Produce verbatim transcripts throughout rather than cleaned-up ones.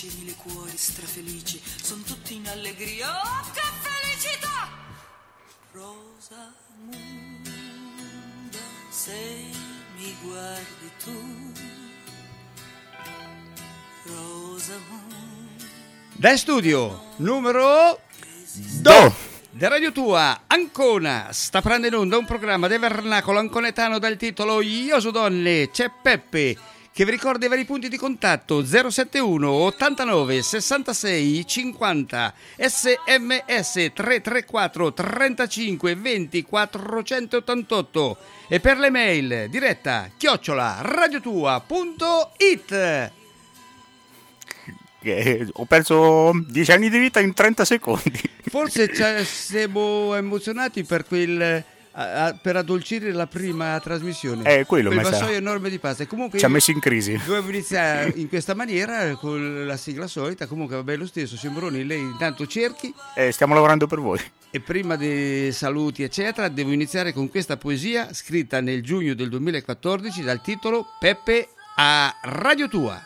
Mille cuori strafelici, sono tutti in allegria. Oh, che felicità! Rosa Munda, se mi guardi tu, Rosa Munda. Da studio numero due da Radio Tua, Ancona, sta prendendo in onda un programma del vernacolo anconetano dal titolo Ioso Donne, c'è Peppe, che vi ricorda i vari punti di contatto: zero sette uno ottantanove sessantasei cinquanta, sms tre tre quattro trentacinque venti quattrocentottantotto e per le mail diretta chiocciola radiotua punto it. Eh, ho perso dieci anni di vita in trenta secondi. Forse siamo emozionati per quel a, a, per addolcire la prima trasmissione. Eh, quello quel mi sa. vassoio enorme di pasta. Comunque ci ha messo in crisi. Dovevo iniziare in questa maniera con la sigla solita. Comunque va bene lo stesso. Sembroni, lei intanto cerchi. Eh, stiamo lavorando per voi. E prima dei saluti eccetera devo iniziare con questa poesia scritta nel giugno del duemilaquattordici dal titolo Peppe a Radio Tua.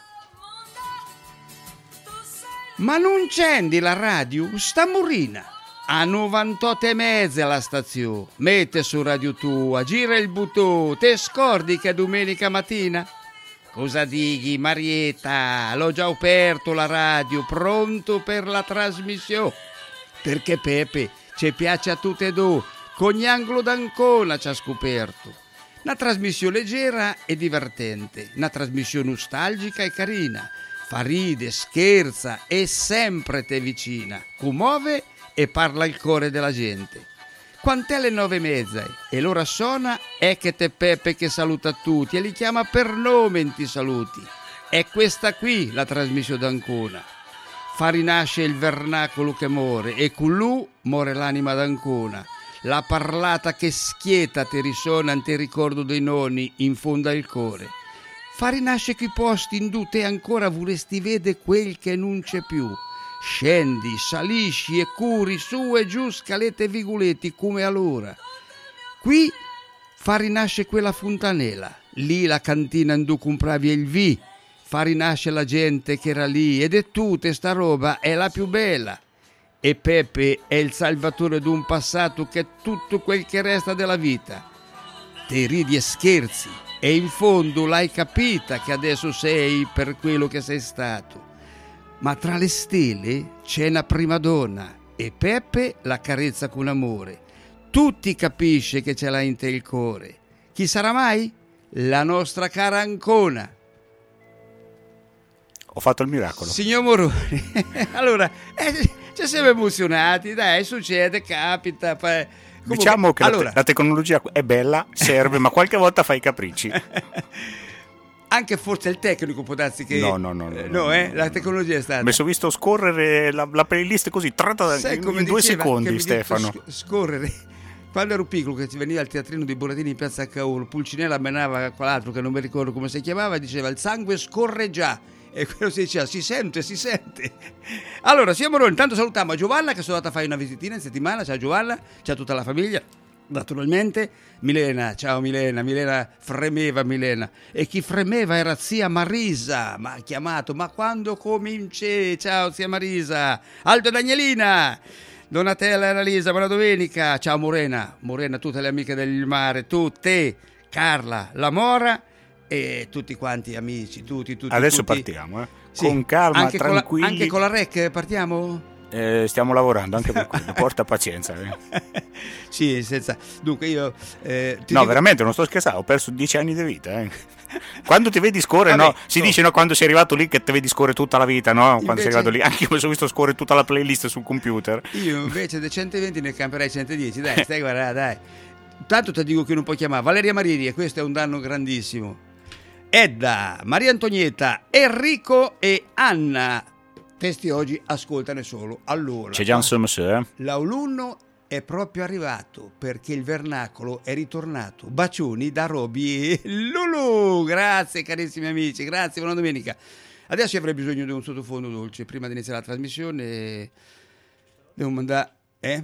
Ma non accendi la radio, sta morina. A novantotto e mezza la stazione. Mette su Radio Tua, gira il buttone, te scordi che è domenica mattina? Cosa dighi, Marietta? L'ho già aperto la radio, pronto per la trasmissione. Perché Peppe ci piace a tutte e due, Cognangolo d'Ancona ci ha scoperto. Una trasmissione leggera e divertente, una trasmissione nostalgica e carina. Fa ride, scherza e sempre te vicina, commuove e parla il cuore della gente. Quant'è le nove e mezza e l'ora suona, è che te Peppe che saluta tutti e li chiama per nome in ti saluti. È questa qui la trasmissione d'Ancona. Fa rinascere il vernacolo che muore e con lui muore l'anima d'Ancona. La parlata che schieta te risuona in te ricordo dei nonni in fondo al cuore. Fa rinascere quei posti in dute ancora vorresti vedere quel che non c'è più. Scendi, salisci e curi su e giù scalette e vigoletti come allora. Qui fa rinascere quella fontanella, lì la cantina in dove compravi il vi, fa rinascere la gente che era lì ed è tutta sta roba è la più bella. E Peppe è il salvatore di un passato che è tutto quel che resta della vita. Te ridi e scherzi e in fondo l'hai capita che adesso sei per quello che sei stato. Ma tra le stelle c'è una prima donna e Peppe la carezza con amore. Tutti capisce che ce l'ha in te il cuore. Chi sarà mai? La nostra cara Ancona. Ho fatto il miracolo. Signor Moroni, allora, eh, ci siamo emozionati, dai, succede, capita. Poi... Comunque, diciamo che allora, la, te- la tecnologia è bella, serve, ma qualche volta fa i capricci. Anche forse il tecnico può darsi che... No, no, no. No, eh, no, no eh? no, La no. tecnologia è stata... Mi sono visto scorrere la, la playlist così, tratta Sai in, come in due diceva, secondi, che mi Stefano. sc- scorrere. Quando ero piccolo, che ci veniva al teatrino dei Burattini in piazza Cavour, Pulcinella menava quell'altro che non mi ricordo come si chiamava, diceva il sangue scorre già. E quello si diceva, si sente, si sente. Allora, siamo noi, intanto salutiamo a Giovanna che sono andata a fare una visitina in settimana. Ciao Giovanna, ciao a tutta la famiglia. Naturalmente Milena, ciao Milena, Milena fremeva Milena e chi fremeva era zia Marisa, ma ha chiamato, ma quando cominci? Ciao zia Marisa, Aldo Danielina, Donatella e Annalisa, buona domenica, ciao Morena, Morena, tutte le amiche del mare, tutte, Carla, la Mora e tutti quanti amici, tutti, tutti. Adesso tutti. partiamo, eh. Sì, Con calma, anche tranquilli. Con la, anche con la rec partiamo? Eh, stiamo lavorando anche per quello, porta pazienza. Eh. Sì, senza... Dunque io... Eh, ti no, dico... veramente, non sto scherzando, ho perso dieci anni di vita. Eh. Quando ti vedi scorrere, Vabbè, no? Si no. dice no, quando sei arrivato lì che ti vedi scorrere tutta la vita, no? Quando Invece... sei arrivato lì, anche io mi sono visto scorrere tutta la playlist sul computer. Io invece dei centoventi ne camperei centodieci, dai, stai guarda, dai. Tanto ti dico che non puoi chiamare Valeria Marini e questo è un danno grandissimo. Edda, Maria Antonietta, Enrico e Anna. Questi oggi ascoltane solo. Allora, c'è già un sommasseur. l'alunno è proprio arrivato perché il vernacolo è ritornato. Bacioni da Roby e Lulu. Grazie carissimi amici, grazie, buona domenica. Adesso avrei bisogno di un sottofondo dolce prima di iniziare la trasmissione. Devo mandare eh?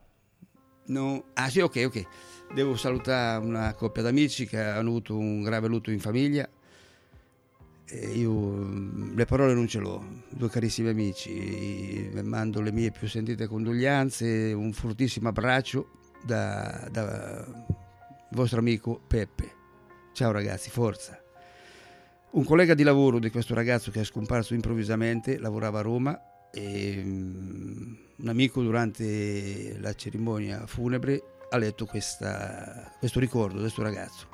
No. Ah sì, ok, ok. Devo salutare una coppia d'amici che hanno avuto un grave lutto in famiglia. eh, io le parole non ce l'ho, due carissimi amici, mando le mie più sentite condoglianze, un fortissimo abbraccio da, da vostro amico Peppe. Ciao ragazzi, forza. Un collega di lavoro di questo ragazzo che è scomparso improvvisamente, lavorava a Roma, e um, un amico durante la cerimonia funebre ha letto questa, questo ricordo di questo ragazzo.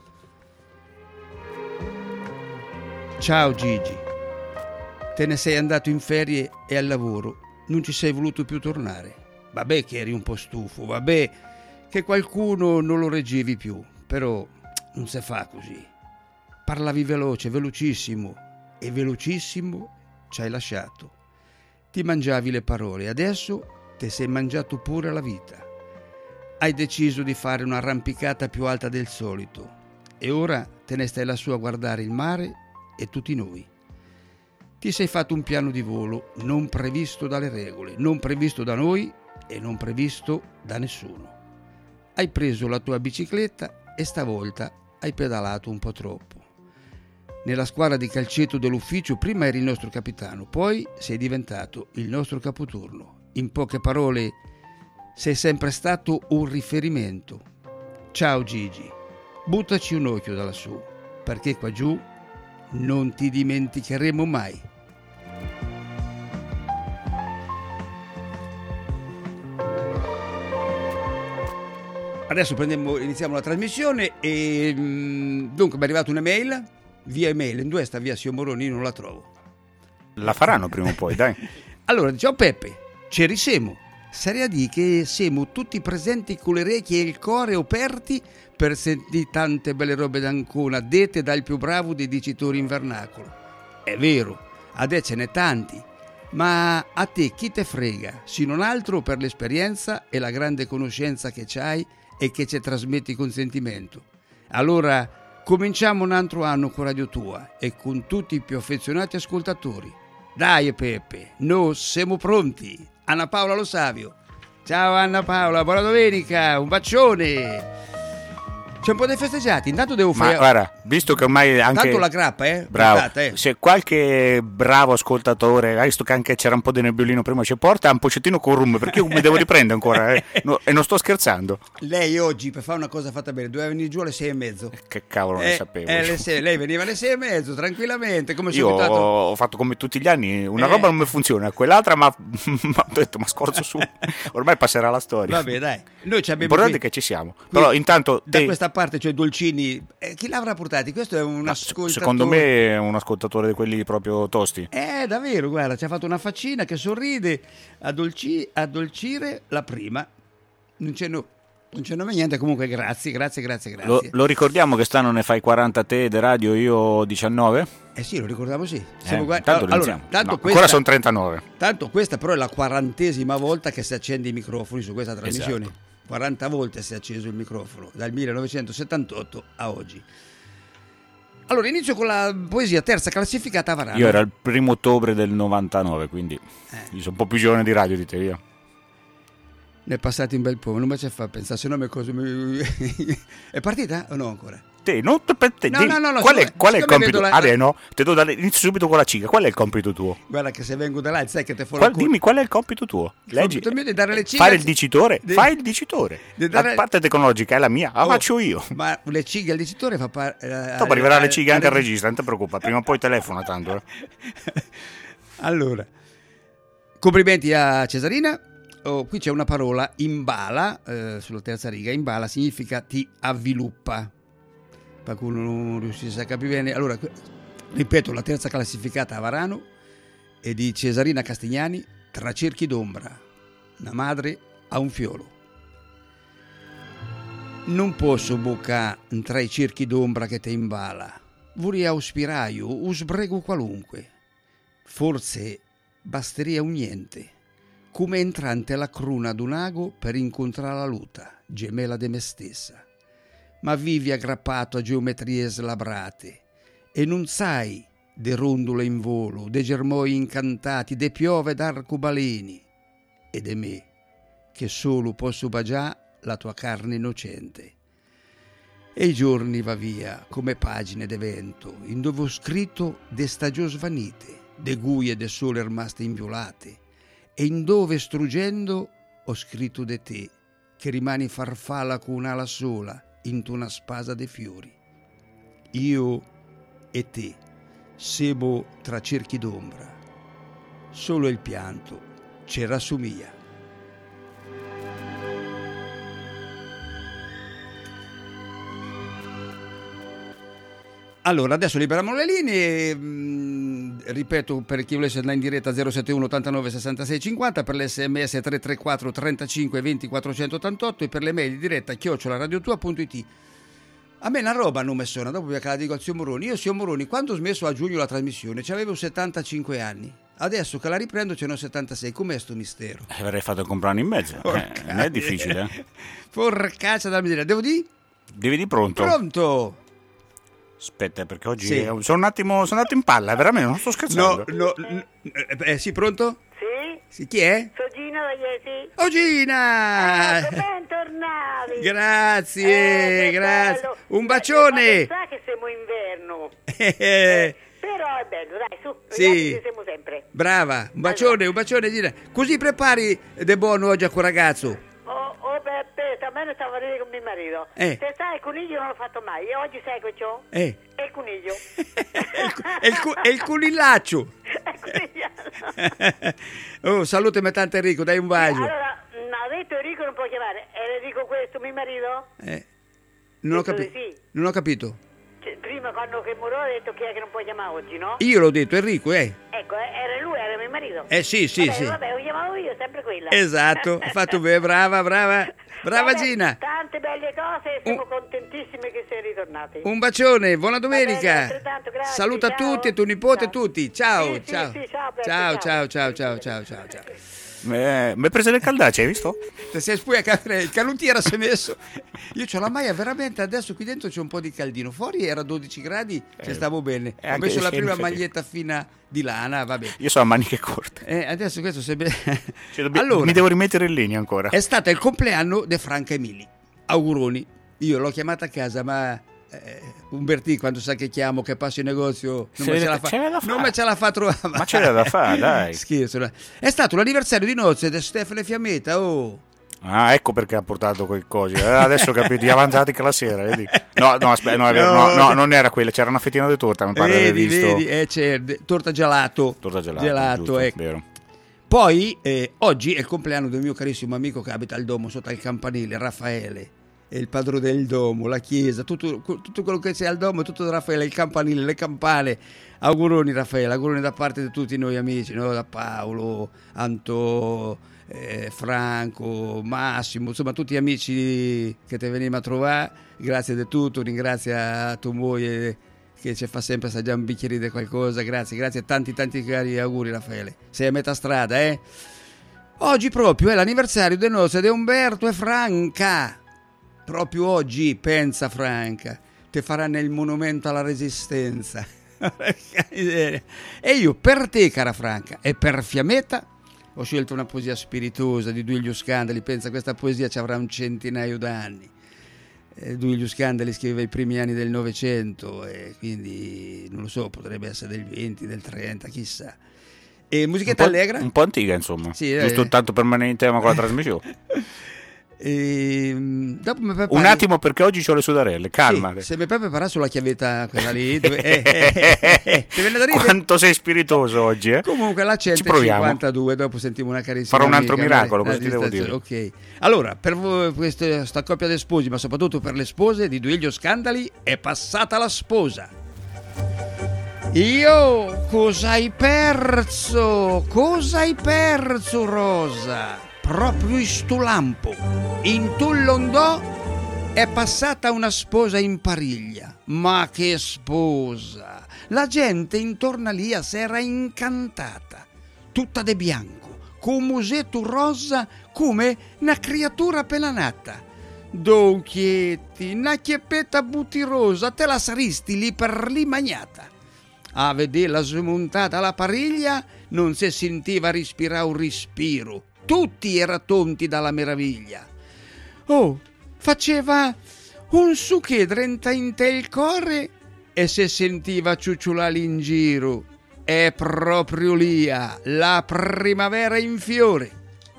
Ciao Gigi, te ne sei andato in ferie e al lavoro, non ci sei voluto più tornare. Vabbè che eri un po' stufo, vabbè che qualcuno non lo reggevi più, però non si fa così. Parlavi veloce, velocissimo, e velocissimo ci hai lasciato. Ti mangiavi le parole, adesso te sei mangiato pure la vita. Hai deciso di fare un'arrampicata più alta del solito e ora te ne stai lassù a guardare il mare e tutti noi. Ti sei fatto un piano di volo non previsto dalle regole, non previsto da noi e non previsto da nessuno. Hai preso la tua bicicletta e stavolta hai pedalato un po' troppo. Nella squadra di calcetto dell'ufficio prima eri il nostro capitano, poi sei diventato il nostro capoturno. In poche parole, sei sempre stato un riferimento. Ciao Gigi, buttaci un occhio da lassù, perché qua giù non ti dimenticheremo mai. Adesso prendiamo, iniziamo la trasmissione e dunque mi è arrivata un'email via email, in due sta via Sio Moroni, non la trovo. La faranno prima o poi, dai. Allora, ciao Peppe, ci siamo. Sarei a dire che siamo tutti presenti con le orecchie e il cuore aperti per sentire tante belle robe d'Ancona dette dal più bravo dei dicitori in vernacolo. È vero, adesso ce n'è tanti, ma a te chi te frega, se non altro per l'esperienza e la grande conoscenza che c'hai e che ci trasmetti con sentimento. Allora cominciamo un altro anno con Radio Tua e con tutti i più affezionati ascoltatori. Dai Peppe, noi siamo pronti. Anna Paola Lo Savio. Ciao Anna Paola, buona domenica, un bacione. C'è un po' dei festeggiati, intanto devo fare... Ma guarda, visto che ormai anche... Tanto la grappa, eh? Bravo, Portata, eh. se qualche bravo ascoltatore, hai visto che anche c'era un po' di nebbiolino prima, ci porta un pochettino con rum, perché io mi devo riprendere ancora, eh? No, e non sto scherzando. Lei oggi, per fare una cosa fatta bene, doveva venire giù alle sei e mezzo. Che cavolo, non eh, ne sapevo. Eh, le sei, lei veniva alle sei e mezzo, tranquillamente, come io abitato... ho fatto come tutti gli anni, una Eh. roba non mi funziona, quell'altra ma ho detto, ma scorso su, ormai passerà la storia. Vabbè, dai, noi ci abbiamo... L'importante qui- è che ci siamo. qui, Però intanto da te, questa parte c'è Dolcini. Eh, chi l'avrà portati? Questo è un ma ascoltatore. secondo me è un ascoltatore di quelli proprio tosti. Eh, davvero, guarda, ci ha fatto una faccina che sorride a, dolci- a dolcire la prima. Non c'è, no- non c'è nome niente, comunque grazie, grazie, grazie, Lo, grazie. lo ricordiamo che stanno ne fai quaranta te de radio, io diciannove? Eh sì, lo ricordavo sì. Eh, Siamo qua- intanto allora, iniziamo. tanto No, questa, ancora sono trentanove. tanto questa però è la quarantesima volta che si accende i microfoni su questa trasmissione. Esatto. quaranta volte si è acceso il microfono, dal millenovecentosettantotto a oggi. Allora, inizio con la poesia terza classificata a Varano. Io era il primo ottobre del novantanove, quindi Eh. io sono un po' più giovane di radio di te, io. Ne è passato un bel po', non mi ci fa pensare, se no me cosa mi... È partita o no ancora? Te, non te, per te, No, di- no, no, no, qual, è, siccome- qual è il siccome compito? vedo la- Ah, beh, no, te do dalle- inizio subito con la ciga. Qual è il compito tuo? Guarda che se vengo da là, sai che te fuori Qual- dimmi qual è il compito tuo. Leggi. compito mio è di dare le cighe- Fare il dicitore? di- Fai il dicitore. di dare- La parte tecnologica è la mia, la Oh, faccio io. Ma le cighe al dicitore fa parte... Dopo arriverà le cighe anche al regista, non ti preoccupare, prima o poi telefona tanto. Eh. Allora, complimenti a Cesarina. Oh, qui c'è una parola, imbala, eh, sulla terza riga. Imbala significa ti avviluppa. Qualcuno non riuscisse a capire bene. Allora, que- ripeto, la terza classificata a Varano è di Cesarina Castignani, Tra cerchi d'ombra, una madre a un fiolo. Non posso boccare tra i cerchi d'ombra che te imbala. Vorrei auspiraio, un sbrego qualunque. Forse basteria un niente, come entrante alla cruna d'un ago per incontrare la luta, gemella de me stessa. Ma vivi aggrappato a geometrie slabrate e non sai de rondole in volo, de germoi incantati, de piove d'arcobaleni e de me, che solo posso bagià la tua carne innocente. E i giorni va via come pagine d'evento, in dove ho scritto de stagioni svanite, de guie de sole rimaste inviolate, e in dove struggendo ho scritto de te, che rimani farfalla con un'ala sola, into una spasa de fiori. Io e te, sebo tra cerchi d'ombra, solo il pianto ci rassomiglia. Allora, adesso liberiamo le linee, mh, ripeto, per chi volesse andare in diretta zero sette uno ottantanove sessantasei cinquanta, per l'sms tre tre quattro trentacinque venti quattrocentottantotto e per le mail di diretta chiocciola radiotua punto it. A me una roba non mi suona, dopo che la dico al zio Moroni. Io, zio Moroni, quando ho smesso a giugno la trasmissione, avevo settantacinque anni. Adesso che la riprendo ce ne ho settantasei. Com'è sto mistero? Eh, avrei fatto comprare in mezzo. Eh, non è difficile. Eh? Porcaccia dalla miseria. Devo di? Devi di pronto. Pronto. Aspetta, perché oggi Sì. sono un attimo sono andato in palla, veramente, non sto scherzando. No, no, no. Eh, sì, pronto? Sì? Sì, chi è? Sono Gina da Iesi. Oh Gina! Ecco, bentornati. Grazie, Eh, che grazie. bello. Un Eh, bacione. ma sa che siamo inverno. Eh, Però è bello, dai, su. Sì. Ragazzi, ci siamo sempre. Brava, un bacione, un bacione Gina. Così prepari de buono oggi a quel ragazzo. Oh, oh Peppe, almeno stavo a vedere con mio marito. Eh. Se sai, il coniglio non l'ho fatto mai. E oggi sai che c'ho? Eh. È il coniglio. È il, cu- è il culillaccio. È il coniglio. Oh, salutami tanto Enrico, dai un bacio. Allora, mi ha detto Enrico non può chiamare. E Enrico questo, mio marito? Eh, non ho Detto di capito. sì. Non ho capito. Cioè, prima quando che morò ha detto chi è che non può chiamare oggi, no? Io l'ho detto, Enrico, eh. Ecco, eh, era lui, era mio marito. Eh sì, sì, vabbè, sì. Vabbè, lo chiamavo io, sempre quella. Esatto, hai fatto bene, brava, brava. Brava Vabbè, Gina. Tante belle cose e siamo contentissimi che sei ritornati. Un bacione, buona Va bene, domenica. altrettanto, grazie, Saluta ciao. tutti e tuo nipote e Ciao. tutti. Ciao, Sì, sì, ciao. sì, ciao, Peppe, ciao, ciao. ciao, ciao, ciao, ciao, ciao, ciao. Eh, mi hai preso le caldacce, hai visto? Se sei spui a capire, il canutiera si è messo. Io c'ho la maglia veramente, adesso qui dentro c'è un po' di caldino. Fuori era dodici gradi, ci Eh, stavo bene. e Ho anche messo la se prima infatti- maglietta fina di lana, vabbè. Io sono a maniche corte. Eh, adesso questo si è bene. Cioè, dobbi- Allora, mi devo rimettere in linea ancora. è stato il compleanno di Franca Emili. Auguroni. Io l'ho chiamata a casa, ma eh, Umbertì quando sa che chiamo, che passo in negozio, non Ce me ce l'è- la fa, ce l'è da non fa. me ce la fa trovare. Ma ce l'è da fare, dai. Scherzo. no. È stato l'anniversario di nozze di Stefano Fiammetta. Oh. Ah, ecco perché ha portato quei cosi. Eh, adesso ho capito, gli avanzati che la sera. Vedi? No, no, aspetta, no, è vero, no, no, non era quella, c'era una fettina di torta, mi pare di aver Vedi, visto. vedi, eh, c'è de- torta gelato. Torta gelato, Gelato, giusto, ecco. vero. Poi, eh, oggi è il compleanno del mio carissimo amico che abita al Domo, sotto al campanile, Raffaele. È il padrone del Domo, la chiesa, tutto, tutto quello che c'è al Domo, tutto da Raffaele, il campanile, le campane. Auguroni Raffaele, auguroni da parte di tutti noi amici, no? Da Paolo, Anto, eh, Franco, Massimo, insomma tutti gli amici che ti venivano a trovare. Grazie di tutto, ringrazia tua moglie che ci fa sempre assaggiare un bicchiere di qualcosa. Grazie, grazie, tanti tanti cari auguri Raffaele. Sei a metà strada, eh? Oggi proprio è l'anniversario del nozze di Umberto e Franca. Proprio oggi, pensa Franca, te faranno il monumento alla resistenza. E io per te, cara Franca, e per Fiammetta ho scelto una poesia spiritosa di Duilio Scandali. Pensa, questa poesia ci avrà un centinaio d'anni. Eh, Duilio Scandali scriveva i primi anni del Novecento e quindi non lo so, potrebbe essere del venti, del trenta, chissà. E musichetta un po', allegra? un po' antica, insomma. Sì, eh. Giusto tanto per rimanere in tema con la trasmissione. E, dopo mi prepari... Un attimo, perché oggi c'ho le sudarelle, calma. Sì, se mi puoi preparare sulla chiavetta quella lì dove... eh, eh, eh, eh, ti viene da ridere? Quanto sei spiritoso oggi, eh? Comunque la Ci proviamo. centocinquantadue, dopo sentiamo una carissima Farò un altro amica, miracolo, dai, cosa ti devo dire? Ok, allora per voi, questa sta coppia di sposi, ma soprattutto per le spose di Duilio Scandali, è passata la sposa. Io cosa hai perso? Cosa hai perso, Rosa? Proprio in sto lampo, in Tullondò è passata una sposa in pariglia. Ma che sposa! La gente intorno a lì si era incantata, tutta de bianco, con un musetto rosa come una creatura appena nata. Don Chietti, una chieppetta butirosa, te la saristi lì per lì magnata. A vederla smontata la pariglia non si sentiva respirare un respiro. Tutti erano tonti dalla meraviglia. Oh, faceva un succedrenta in te il corre e se sentiva ciucciolare in giro. È proprio lia, la primavera in fiore.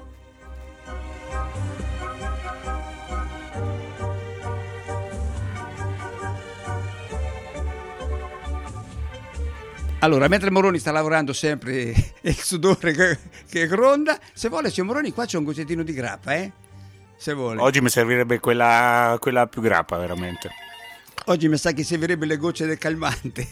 Allora, mentre Moroni sta lavorando sempre il sudore che, che gronda, se vuole, signor Moroni, qua c'è un goccettino di grappa, eh? Se vuole. Oggi mi servirebbe quella, quella più grappa, veramente. Oggi mi sa che servirebbe le gocce del calmante.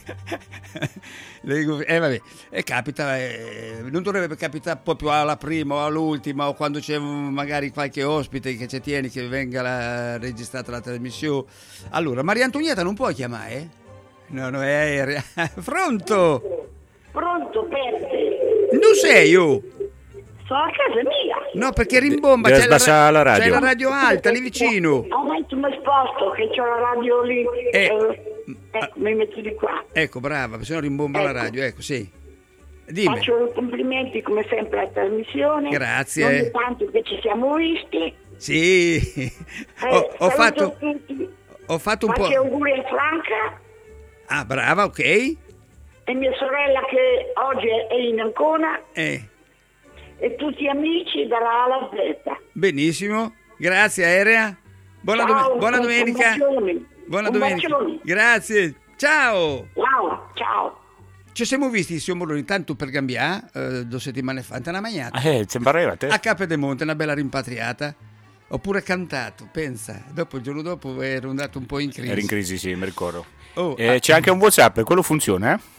le go- eh vabbè, e capita, eh, non dovrebbe capitare proprio alla prima o all'ultima o quando c'è magari qualche ospite che ci tieni che venga la, registrata la trasmissione. Allora, Maria Antonietta non può chiamare, eh? No, no, è aerea. Pronto? Pronto, Peppe? Non sei io? Sono a casa mia. No, perché rimbomba, Deve c'è la, sbassare la radio. c'è la radio alta lì vicino. Oh, ma tu mi sposto che c'ho la radio lì. Eh. Eh, ecco, mi metto di qua. Ecco, brava, se no rimbomba la Ecco. radio, ecco, sì. Dimmi. Faccio i complimenti come sempre alla trasmissione. Grazie. Non è tanto che ci siamo visti. Sì. Eh, ho, ho saluto fatto tutti. ho fatto un Faccio po'. auguri a Franca Ah, brava, ok. e mia sorella che oggi è in Ancona Eh, e tutti gli amici dalla A alla Z. benissimo. Grazie, aerea. Buona, Ciao, dom- buona un domenica. bacione. Buona Un domenica. bacione. Grazie. Ciao. Ciao, ciao. Ci siamo visti, signor Moroni, tanto per Gambià, eh, due settimane fa, una magnata. Eh, ci pareva te? A Capedemonte, una bella rimpatriata. Oppure cantato, pensa. Dopo, il giorno dopo, ero andato un po' in crisi. Eri in crisi, sì, mi ricordo. Oh, Eh, ah, c'è anche un WhatsApp, quello funziona, eh?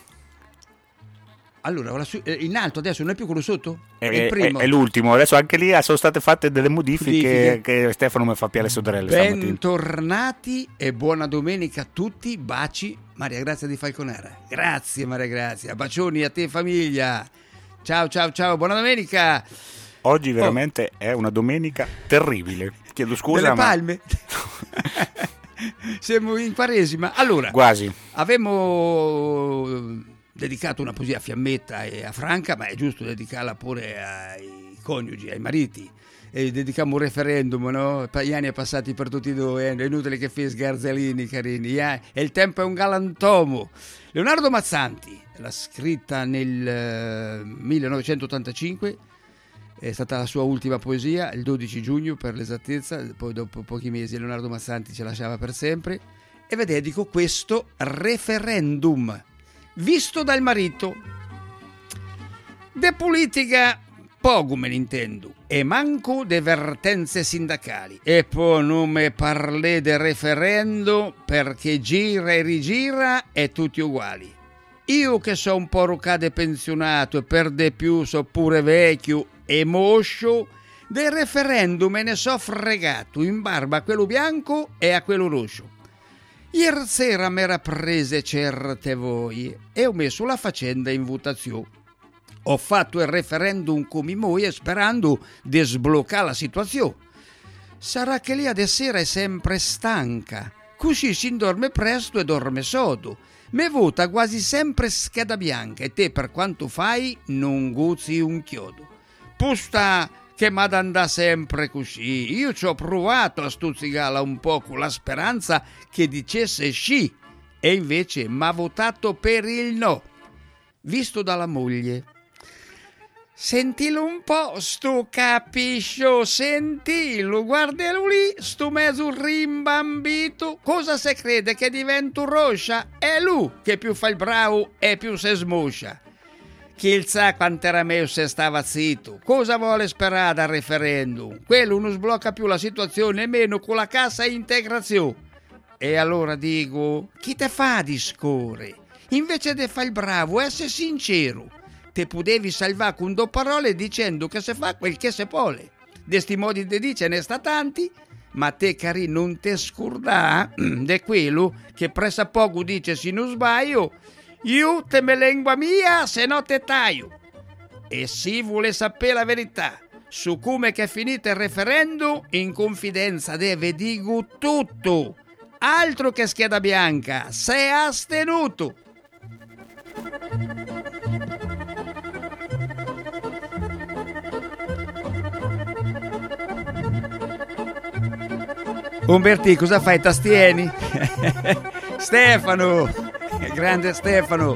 allora, lassù- eh, in alto adesso non è più quello sotto? È, È, il primo. è- è l'ultimo, adesso anche lì sono state fatte delle modifiche, Modifiche. che Stefano mi fa piare le sodorelle stamattina. Bentornati e buona domenica a tutti. Baci, Maria Grazia di Falconara. Grazie, Maria Grazia. Bacioni a te, famiglia. Ciao, ciao, ciao. Buona domenica. Oggi veramente è una domenica terribile. Chiedo scusa, Delle ma palme. Siamo in Quaresima. Allora, quasi. avevamo dedicato una poesia a Fiammetta e a Franca, ma è giusto dedicarla pure ai coniugi, ai mariti. E dedichiamo un referendum, no? Gli anni passati per tutti e due, è inutile che fai sgarzellini carini, eh? E il tempo è un galantomo. Leonardo Mazzanti l'ha scritta nel eh, millenovecentottantacinque, è stata la sua ultima poesia, il dodici giugno per l'esattezza, poi dopo pochi mesi Leonardo Mazzanti ci lasciava per sempre, e vi dedico questo referendum, visto dal marito. De politica poco me ne intendo, e manco de vertenze sindacali, e poi non me parlé de referendum perché gira e rigira e tutti uguali. Io che so un po' rocade pensionato e per de più so pure vecchio e moscio, del referendum me ne so fregato in barba a quello bianco e a quello rosso. Ieri sera m'era prese certe voi e ho messo la faccenda in votazione. Ho fatto il referendum come moi sperando di sbloccare la situazione. Sarà che lì ad sera è sempre stanca, così si dorme presto e dorme sodo. Me vota quasi sempre scheda bianca e te per quanto fai non gozzi un chiodo. Pusta che m'ad andà sempre così, io ci ho provato a stuzzicarla un po' con la speranza che dicesse sì e invece m'ha votato per il no, visto dalla moglie. Sentilo un po', sto capiscio, sentilo, guardalo lì, sto mezzo rimbambito, cosa se crede che divento roscia? È lui che più fa il bravo e più se smoscia. Chi sa quant'era meglio se stava zitto, cosa vuole sperare dal referendum? Quello non sblocca più la situazione nemmeno con la cassa integrazione. E allora dico, chi te fa discorre? Invece di fare il bravo, essere sincero. Te potevi salvare con due parole dicendo che se fa quel che se vuole. De sti modi di dire ce ne sta tanti, ma te cari non te scordà de quello che pressa poco dice se non sbaglio, io te me lingua mia se no te taglio. E si vuole sapere la verità su come che è finito il referendum, in confidenza deve dico tutto, altro che scheda bianca, sei astenuto. Umberti, cosa fai? Tastieni? Stefano, grande Stefano.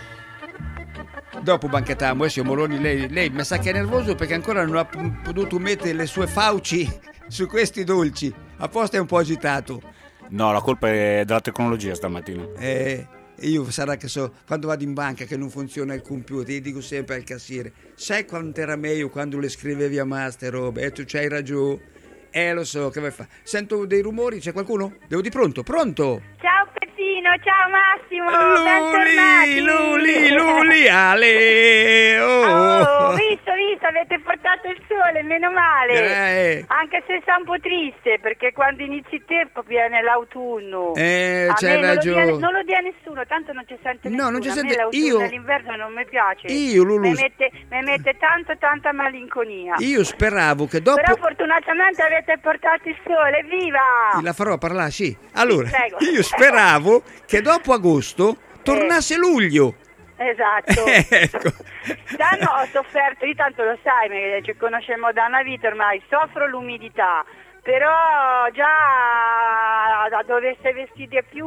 Dopo banchettiamo, eh, signor Moroni, lei, lei mi sa che è nervoso perché ancora non ha p- potuto mettere le sue fauci su questi dolci. Apposta è un po' agitato. No, la colpa è della tecnologia stamattina. Eh, io sarà che so, quando vado in banca che non funziona il computer, io dico sempre al cassiere, sai quanto era meglio quando le scrivevi a master robe? E tu c'hai ragione. Eh, lo so, che vai a fare? Sento dei rumori, c'è qualcuno? Devo di pronto, pronto? Ciao Peppino, ciao Massimo, Luli, bentornati. Luli, Luli, Ale, oh. Oh, visto, visto, avete portato il sole, meno male. Eh. Anche se sta un po' triste, perché quando inizi il tempo viene l'autunno. Eh, A c'hai me non lo dia- ragione. Non lo dia nessuno, tanto non ci sente No, nessuno. non ci A sente- me l'autunno io- e l'inverno non mi piace. Io, Lulu- Mi mette, mi mette tanto, tanta malinconia. Io speravo che dopo... Però fortunatamente avete portato il sole, viva! La farò parlare, sì. Allora, Prego. io speravo che dopo agosto tornasse luglio. Esatto. Ecco. Quest'anno ho sofferto, io tanto lo sai, perché ci conosciamo da una vita ormai, soffro l'umidità, però già dove sei vestiti più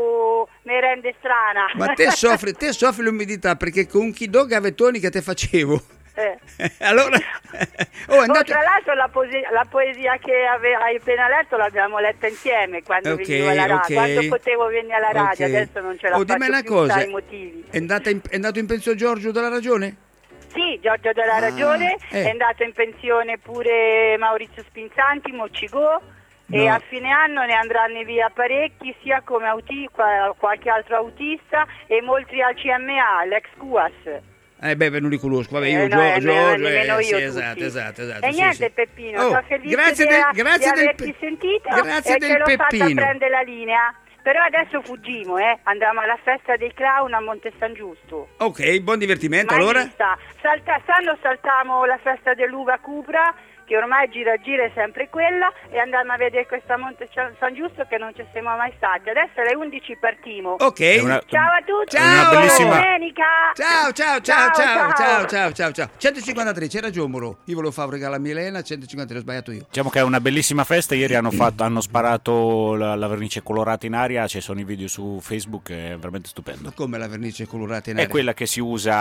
mi rende strana. Ma te soffri, te soffri l'umidità perché con chi do gavettoni che te facevo. Eh. Allora, oh, è Oh, andato... tra l'altro la, poesia, la poesia che ave- hai appena letto l'abbiamo letta insieme quando Ok, venivo alla radio, ok. quando potevo venire alla radio, Ok. adesso non ce la Oh, faccio dimmi una più cosa, sai i motivi. è, andata in- è andato in pensione Giorgio della Ragione? Sì, Giorgio della Ah, Ragione, eh. è andato in pensione pure Maurizio Spinzanti, Mocigò, e No. a fine anno ne andranno via parecchi, sia come auti- qua- qualche altro autista e molti al C M A, l'ex C U A S. Eh beh, beh, non li conosco, vabbè, io Eh, no, Giorgio, eh, Giorgio, nemmeno eh, io sì, tutti. esatto, esatto, esatto. E sì, niente sì. Peppino, Oh, sono felice grazie di, del, di grazie del averti sentito grazie e del che l'ho fatta Peppino. prendere la linea. Però adesso fuggimo, eh, andiamo alla festa dei clown a Monte San Giusto. Ok, buon divertimento, Mai allora? vista. Salta, stanno saltiamo la festa dell'uva Cupra, che ormai gira gira è sempre quella, e andiamo a vedere questa Monte San Giusto che non ci siamo mai stati. Adesso alle undici partiamo. Ok. È una- Ciao a tutti, Ciao. buona bellissima- domenica. Ciao, ciao, ciao, ciao, Ciao, ciao, ciao, ciao, ciao. centocinquantatré, c'era ragione, Moro. Io volevo fare un regalo a Milena, centocinquantatré, ho sbagliato io. Diciamo che è una bellissima festa. Ieri hanno, fatto, hanno sparato la, la vernice colorata in aria. Ci sono i video su Facebook, è veramente stupendo. Ma come la vernice colorata in È aria? quella che si usa.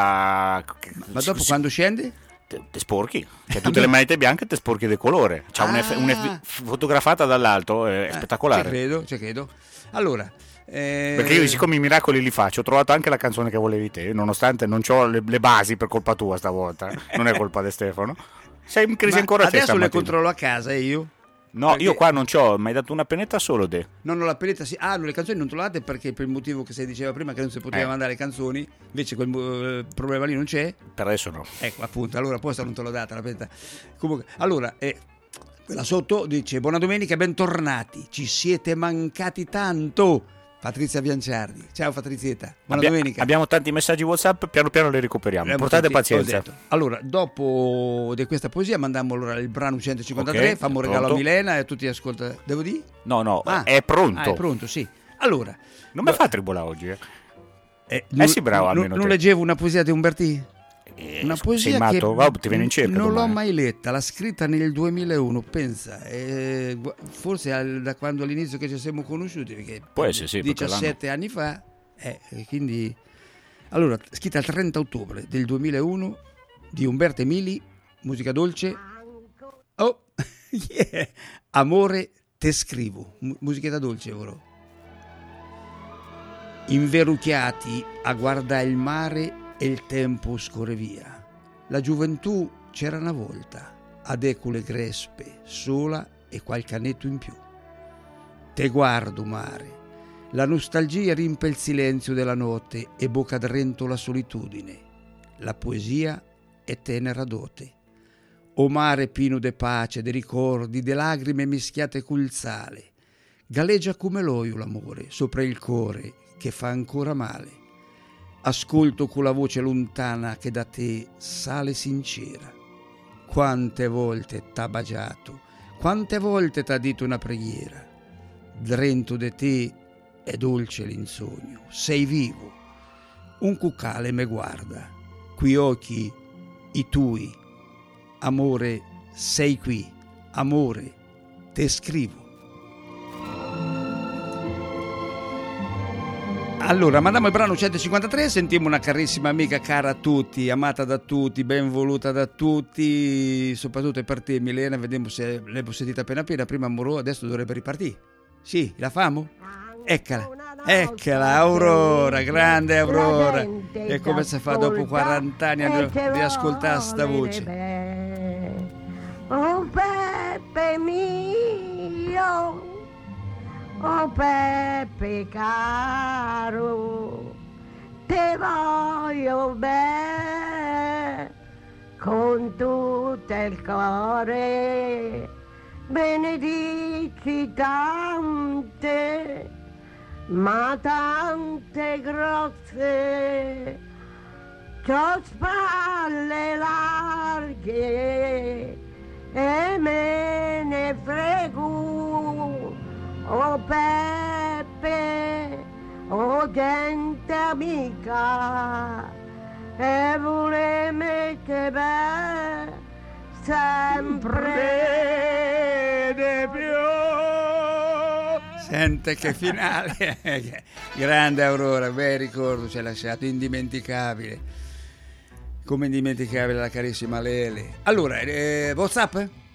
Ma dopo quando scende? Te, te sporchi, cioè tutte le manette bianche te sporchi di colore. C'ha un eff- un eff- Ah. fotografata dall'alto, è Eh, spettacolare. Ci credo, ci credo. Allora, eh, Perché io siccome i miracoli li faccio, ho trovato anche la canzone che volevi te, nonostante non ho le, le basi per colpa tua stavolta, non è colpa di Stefano. Sei in crisi ma ancora te adesso le stamattina. controllo a casa e io? No, perché- io qua non c'ho, mi hai dato una pennetta solo te. Non ho la pelletta, sì. Ah, no, le canzoni non te le date perché per il motivo che si diceva prima che non si poteva Eh. mandare canzoni, invece quel eh, problema lì non c'è. Per adesso no. Ecco, appunto, allora apposta non te l'ho data la pelletta. Comunque, allora, eh, quella sotto dice buona domenica, bentornati, ci siete mancati tanto. Patrizia Bianciardi. Ciao Patrizietta, buona Abbia- domenica. Abbiamo tanti messaggi WhatsApp, piano piano li recuperiamo. Abbiamo Portate tutti- pazienza. ho detto. Allora, dopo di questa poesia mandiamo allora il brano centocinquantatré, Ok, fammo un è regalo a pronto? Milena e a tutti gli ascoltatori. Devo dire? No, no, Ah. è pronto. Ah, è pronto, sì. Allora, Non mi fa tribolare oggi, eh. eh, Eh sì, bravo, non, almeno non te. leggevo una poesia di Umbertì? Eh, Una sei poesia matto? che Vabbè, ti viene in cerca non l'ho domani. mai letta, l'ha scritta nel duemilauno, pensa, eh, gu- forse al- da quando all'inizio che ci siamo conosciuti, perché Può essere, sì, perché diciassette anni fa, eh, e quindi allora, scritta il trenta ottobre del duemilauno di Umberto Emili, musica dolce. Oh, yeah. Amore te scrivo, mu- musichetta dolce ora. Inverucchiati a guardare il mare e il tempo scorre via. La gioventù c'era una volta, ad ecole crespe, sola e qualche annetto in più. Te guardo, mare, la nostalgia riempie il silenzio della notte e bocca drento la solitudine. La poesia è tenera dote. O mare pieno de pace, de ricordi, de lagrime mischiate col sale. Galleggia come l'oio l'amore sopra il cuore che fa ancora male. Ascolto con la voce lontana che da te sale sincera. Quante volte t'ha baciato, quante volte t'ha detto una preghiera. Drento de te è dolce l'insogno, sei vivo. Un cuccale me guarda, qui occhi i tui. Amore, sei qui, amore, te scrivo. Allora, mandiamo il brano centocinquantatré, sentiamo una carissima amica, cara a tutti, amata da tutti, ben voluta da tutti, soprattutto per te Milena, vediamo se l'hai sentita appena appena, prima Moro, adesso dovrebbe ripartire. Sì, la famo? Eccola, eccola, Aurora, grande Aurora. E come si fa dopo quaranta anni di ascoltare sta voce? Oh Peppe mio, oh Peppe caro, te voglio bene con tutto il cuore, benedici tante, ma tante grosse, c'ho spalle larghe e me ne frego, oh Peppe, oh gente amica, e voleme te bene sempre di più. Sente che finale. Grande Aurora, bel ricordo ci ha lasciato, indimenticabile. Come indimenticabile la carissima Lele. Allora, eh, WhatsApp?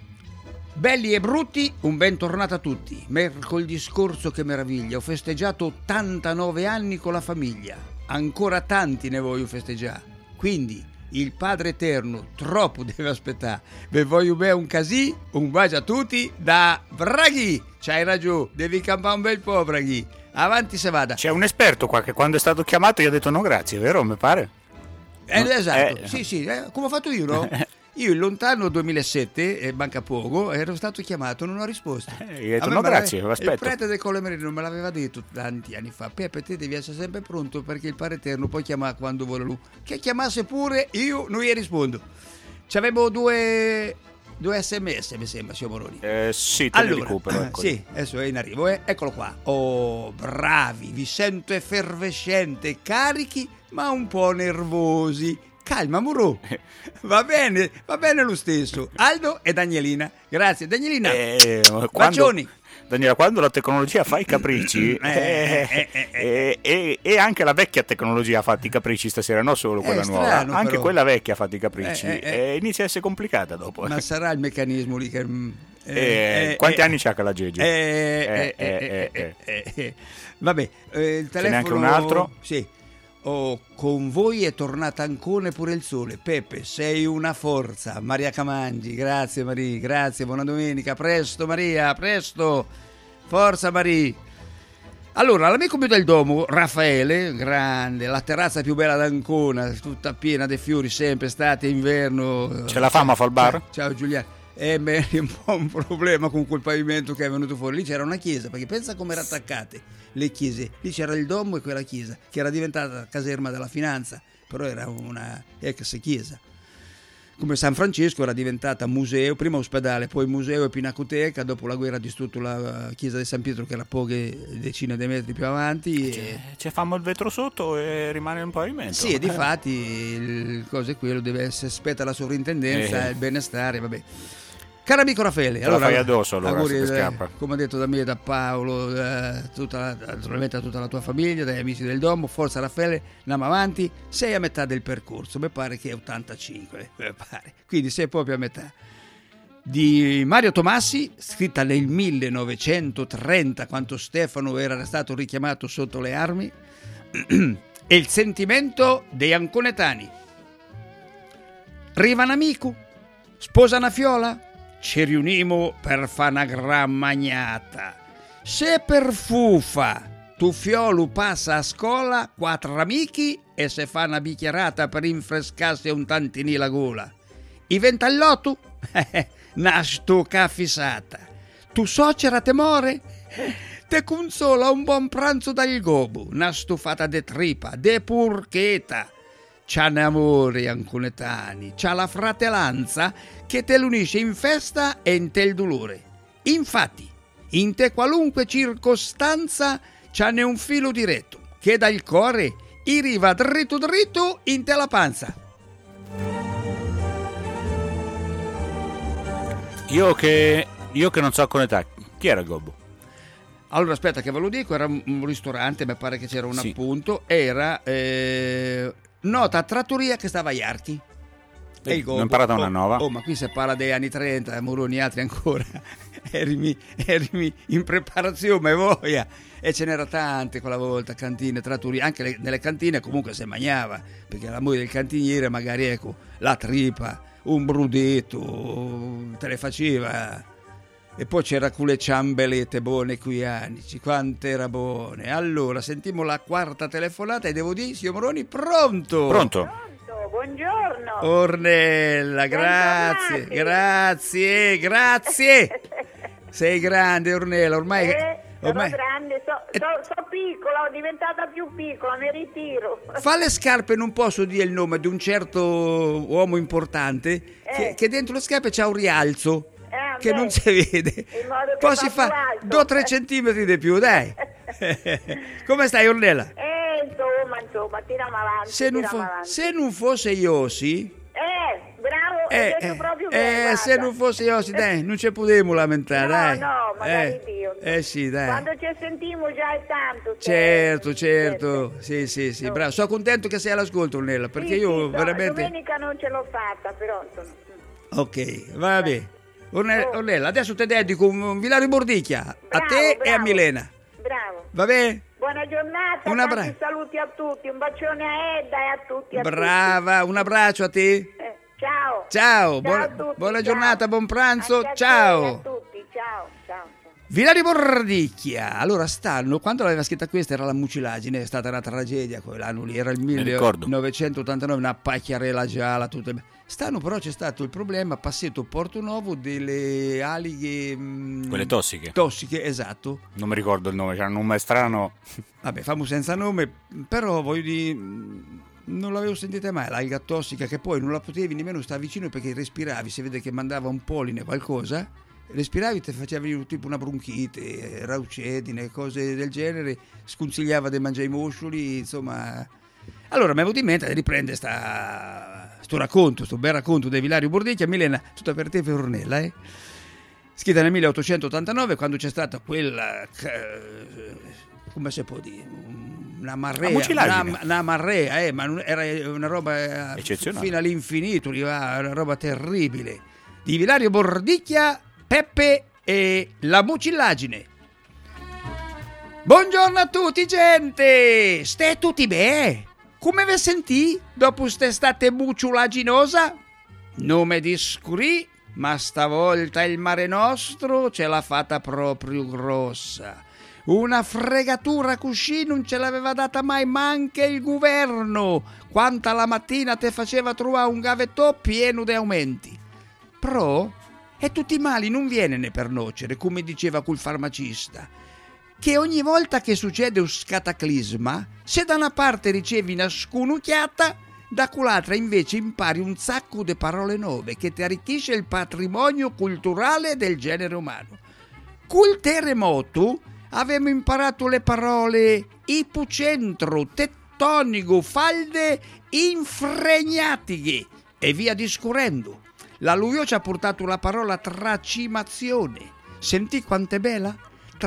Belli e brutti, un bentornato a tutti. Mercoledì scorso, che meraviglia, ho festeggiato ottantanove anni con la famiglia. Ancora tanti ne voglio festeggiare. Quindi il Padre Eterno troppo deve aspettare. Vi voglio bene un casì, un bacio a tutti da Braghi. C'hai ragione, devi campare un bel po', Braghi. Avanti se vada. C'è un esperto qua che quando è stato chiamato gli ha detto no grazie, vero? Mi pare. Eh, esatto, eh. sì, sì, eh, come ho fatto io, no? Io il lontano duemilasette, eh, manca poco, ero stato chiamato, non ho risposto. Eh, gli hai detto A me no me grazie, l'ave- aspetto. Il prete del Colle Merino me l'aveva detto tanti anni fa. Peppe, te devi essere sempre pronto perché il Padre Eterno può chiamare quando vuole lui. Che chiamasse pure, io non gli rispondo. C'avevo due, due sms, mi sembra, signor Moroni. Eh, sì, te Allora, ne recupero. Eccoli. sì, adesso è in arrivo, eh. Eccolo qua. Oh, bravi, vi sento effervescente, carichi, ma un po' nervosi. Calma, Murò. Va bene, va bene lo stesso. Aldo e Danielina. Grazie, Danielina. Eh, quando, Bacioni. Daniela, quando la tecnologia fa i capricci, Eh, eh, eh, eh, eh, e anche la vecchia tecnologia ha fatto i capricci stasera, non solo quella È nuova, strano, anche però. quella vecchia ha fatto i capricci, Eh, eh, eh. e inizia a essere complicata dopo. Ma sarà il meccanismo lì che... mm, Eh, quanti anni c'ha che la Gigi? Eh, Eh, eh, eh, eh, eh, eh, eh. Vabbè, eh, il Ce n'è telefono... anche un altro? Sì. Oh, con voi è tornata ancora pure il sole. Peppe, sei una forza. Maria Camangi, grazie Maria, grazie, buona domenica. A presto Maria, a presto. Forza Maria. Allora, l'amico mio del domo, Raffaele, grande, la terrazza più bella d'Ancona, tutta piena di fiori, sempre estate, inverno. Ce la famo a fare il bar? Ciao, ciao Giuliano. E beh, un po' un problema con quel pavimento che è venuto fuori. Lì c'era una chiesa, perché pensa come erano attaccate le chiese. Lì c'era il domo e quella chiesa, che era diventata caserma della finanza, però era una ex chiesa. Come San Francesco era diventata museo, prima ospedale, poi museo e pinacoteca. Dopo la guerra ha distrutto la chiesa di San Pietro, che era poche decine di metri più avanti. E... Ci fammo il vetro sotto e rimane un pavimento. Sì, e di fatti il cosa è quello, deve essere spetta la sovrintendenza, Eh. il benestare, vabbè. Caro amico Raffaele, Te la fai addosso, allora, auguri, se ti eh, scappa. come detto da me e da Paolo, eh, tutta la, naturalmente a tutta la tua famiglia, dagli amici del domo, forza Raffaele, andiamo avanti, sei a metà del percorso, mi pare che è ottantacinque, mi pare, quindi sei proprio a metà. Di Mario Tomassi, scritta nel millenovecentotrenta, quando Stefano era stato richiamato sotto le armi, e il sentimento dei anconetani. Riva un amico, sposa una fiola, ci riunimo per fa una gran magnata. Se per fufa tu fiolu passa a scuola, quattro amici e se fa una bicchierata per rinfrescarsi un tantini la gola. I ventallotto? Una stuca fissata. Tu socera temore? Te consola un buon pranzo dal gobo, una stufata de tripa, de purcheta. C'ha amore anconetani, c'ha la fratellanza che te l'unisce in festa e in te il dolore. Infatti, in te qualunque circostanza c'ha un filo diretto che dal cuore arriva dritto dritto in te la panza. Io che io che non so con età, chi era il gobbo? Allora aspetta che ve lo dico, era un ristorante, mi pare che c'era un Sì. appunto, era eh, nota trattoria che stava a Iarchi. E il Ne ho Gogo, imparata una oh, nuova. Oh, ma qui si parla degli anni trenta, Moroni altri ancora. erimi, erimi in preparazione, ma voglia. E ce n'era tante quella volta, cantine, trattorie, anche le, nelle cantine comunque si mangiava, perché la moglie del cantiniere magari, ecco, la tripa, un brudetto, te le faceva. E poi c'era quelle ciambelette buone qui anici, quante era buone. Allora, sentiamo la quarta telefonata e devo dire, signor Moroni, pronto? Pronto? Pronto, buongiorno. Ornella, grazie, Bentornati. grazie, grazie. Sei grande, Ornella, ormai... Eh, sono ormai... grande, so, Eh. so, so piccola, ho diventata più piccola, mi ritiro. Fa le scarpe, non posso dire il nome di un certo uomo importante che, Eh. che dentro le scarpe c'ha un rialzo Eh, che beh, non si vede. in modo che Poi fa si fa più alto. due o tre centimetri di più, dai. Come stai, Ornella? Eh, insomma, insomma, tiriamo avanti, Se non, tiriamo fo- avanti. se non fosse Iossi, Eh, bravo, eh, hai detto eh, proprio eh, bene, se guarda. non fosse Iossi, dai, non ci potremmo lamentare, No, dai. no, magari eh, Dio. eh sì, dai. Quando ci sentiamo già è tanto. Certo, cioè, certo, sì, sì, sì, No. bravo. Sono contento che sei all'ascolto, Ornella, perché Sì, io sì, so, veramente... domenica non ce l'ho fatta, però insomma. Ok, va bene. Orne- Oh. Ornella, adesso ti dedico un un Villario Bordicchia, a Bravo, te e a bravo. Milena. Bravo. Va bene? Buona giornata, Un tanti abbraccio. saluti a tutti, un bacione a Edda e a tutti. A Brava, un abbraccio a te. tutti. Eh, ciao. Ciao, buona, a tutti, buona ciao. giornata, buon pranzo, Anche a te, ciao. a tutti, ciao, ciao. ciao. Villario Bordicchia, allora stanno, quando l'aveva scritta questa era la mucilagine, è stata una tragedia quell'anno lì, era il ricordo. millenovecentottantanove, una pacchiarella gialla, tutte. Stanno però c'è stato il problema, Passetto Porto Nuovo, delle alighe... mh, Quelle tossiche. Tossiche, esatto. Non mi ricordo il nome, c'era un nome strano. Vabbè, famo senza nome, però voglio dire, mh, non l'avevo sentita mai, l'alga tossica, che poi non la potevi nemmeno stare vicino perché respiravi, si vede che mandava un polline, qualcosa, respiravi, ti facevi tipo una bronchite, raucedine, cose del genere, sconsigliava di mangiare i moscioli, insomma. Allora mi è venuto in mente di riprendere sta, sto racconto, sto bel racconto di Villario Bordicchia. Milena, tutta per te, Ornella, eh? Scritta nel milleottocentottantanove, quando c'è stata quella, eh, come si può dire, una marrea, La mucilagine. una, una marrea, eh, ma non- era una roba eh, Eccezionale. fino all'infinito, arrivava, una roba terribile. Di Villario Bordicchia, Peppe e la mucillagine. Buongiorno a tutti, gente! Ste tutti bene? Come vi sentì dopo st'estate muciulaginosa? Nome di scuri, ma stavolta il Mare Nostro ce l'ha fatta proprio grossa. Una fregatura così non ce l'aveva data mai manche il governo, quanta la mattina te faceva trovare un gavettò pieno di aumenti. Però, e tutti i mali non viene per nocere, come diceva quel farmacista, che ogni volta che succede un cataclisma, se da una parte ricevi una scunucchiata, da quell'altra invece impari un sacco di parole nuove che ti arricchisce il patrimonio culturale del genere umano. Col terremoto abbiamo imparato le parole ipocentro, tettonico, falde infregnatiche e via discorrendo. L'alluvio ci ha portato la parola tracimazione. Sentì quant'è bella?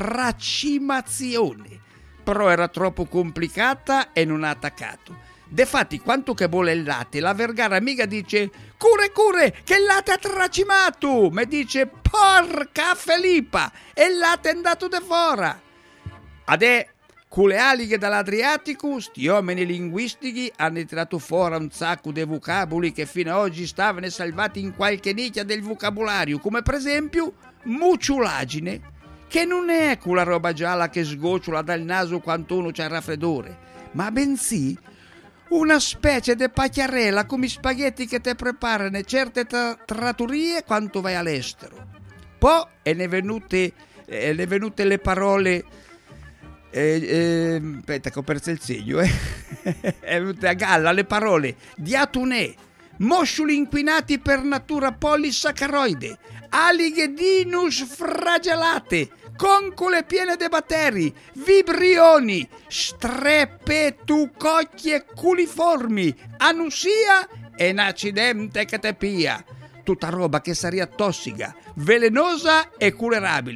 Tracimazione. Però era troppo complicata e non ha attaccato. Defatti, quanto che vuole il latte, la Vergara mica dice cure cure che il latte ha tracimato, ma dice porca Felippa e il latte è andato de fora. Adè, con le alighe dall'Adriatico, sti uomini linguistici hanno tirato fuori un sacco di vocaboli che fino ad oggi stavano salvati in qualche nicchia del vocabolario, come per esempio muciulagine, che non è quella roba gialla che sgocciola dal naso quando uno c'ha il raffreddore, ma bensì una specie di pacchiarella come spaghetti che te preparano certe tra- trattorie quando vai all'estero. Poi e ne venute, eh, ne venute le parole... Eh, eh, aspetta che ho perso il segno, eh. È venuta a galla le parole diatunè, moscioli inquinati per natura polisaccaroide, alighe dinus flagellate, concole piene di batteri, vibrioni, strepetucocchie culiformi, anusia e un accidente che te pia. Tutta roba che sarebbe tossica, velenosa e curabile.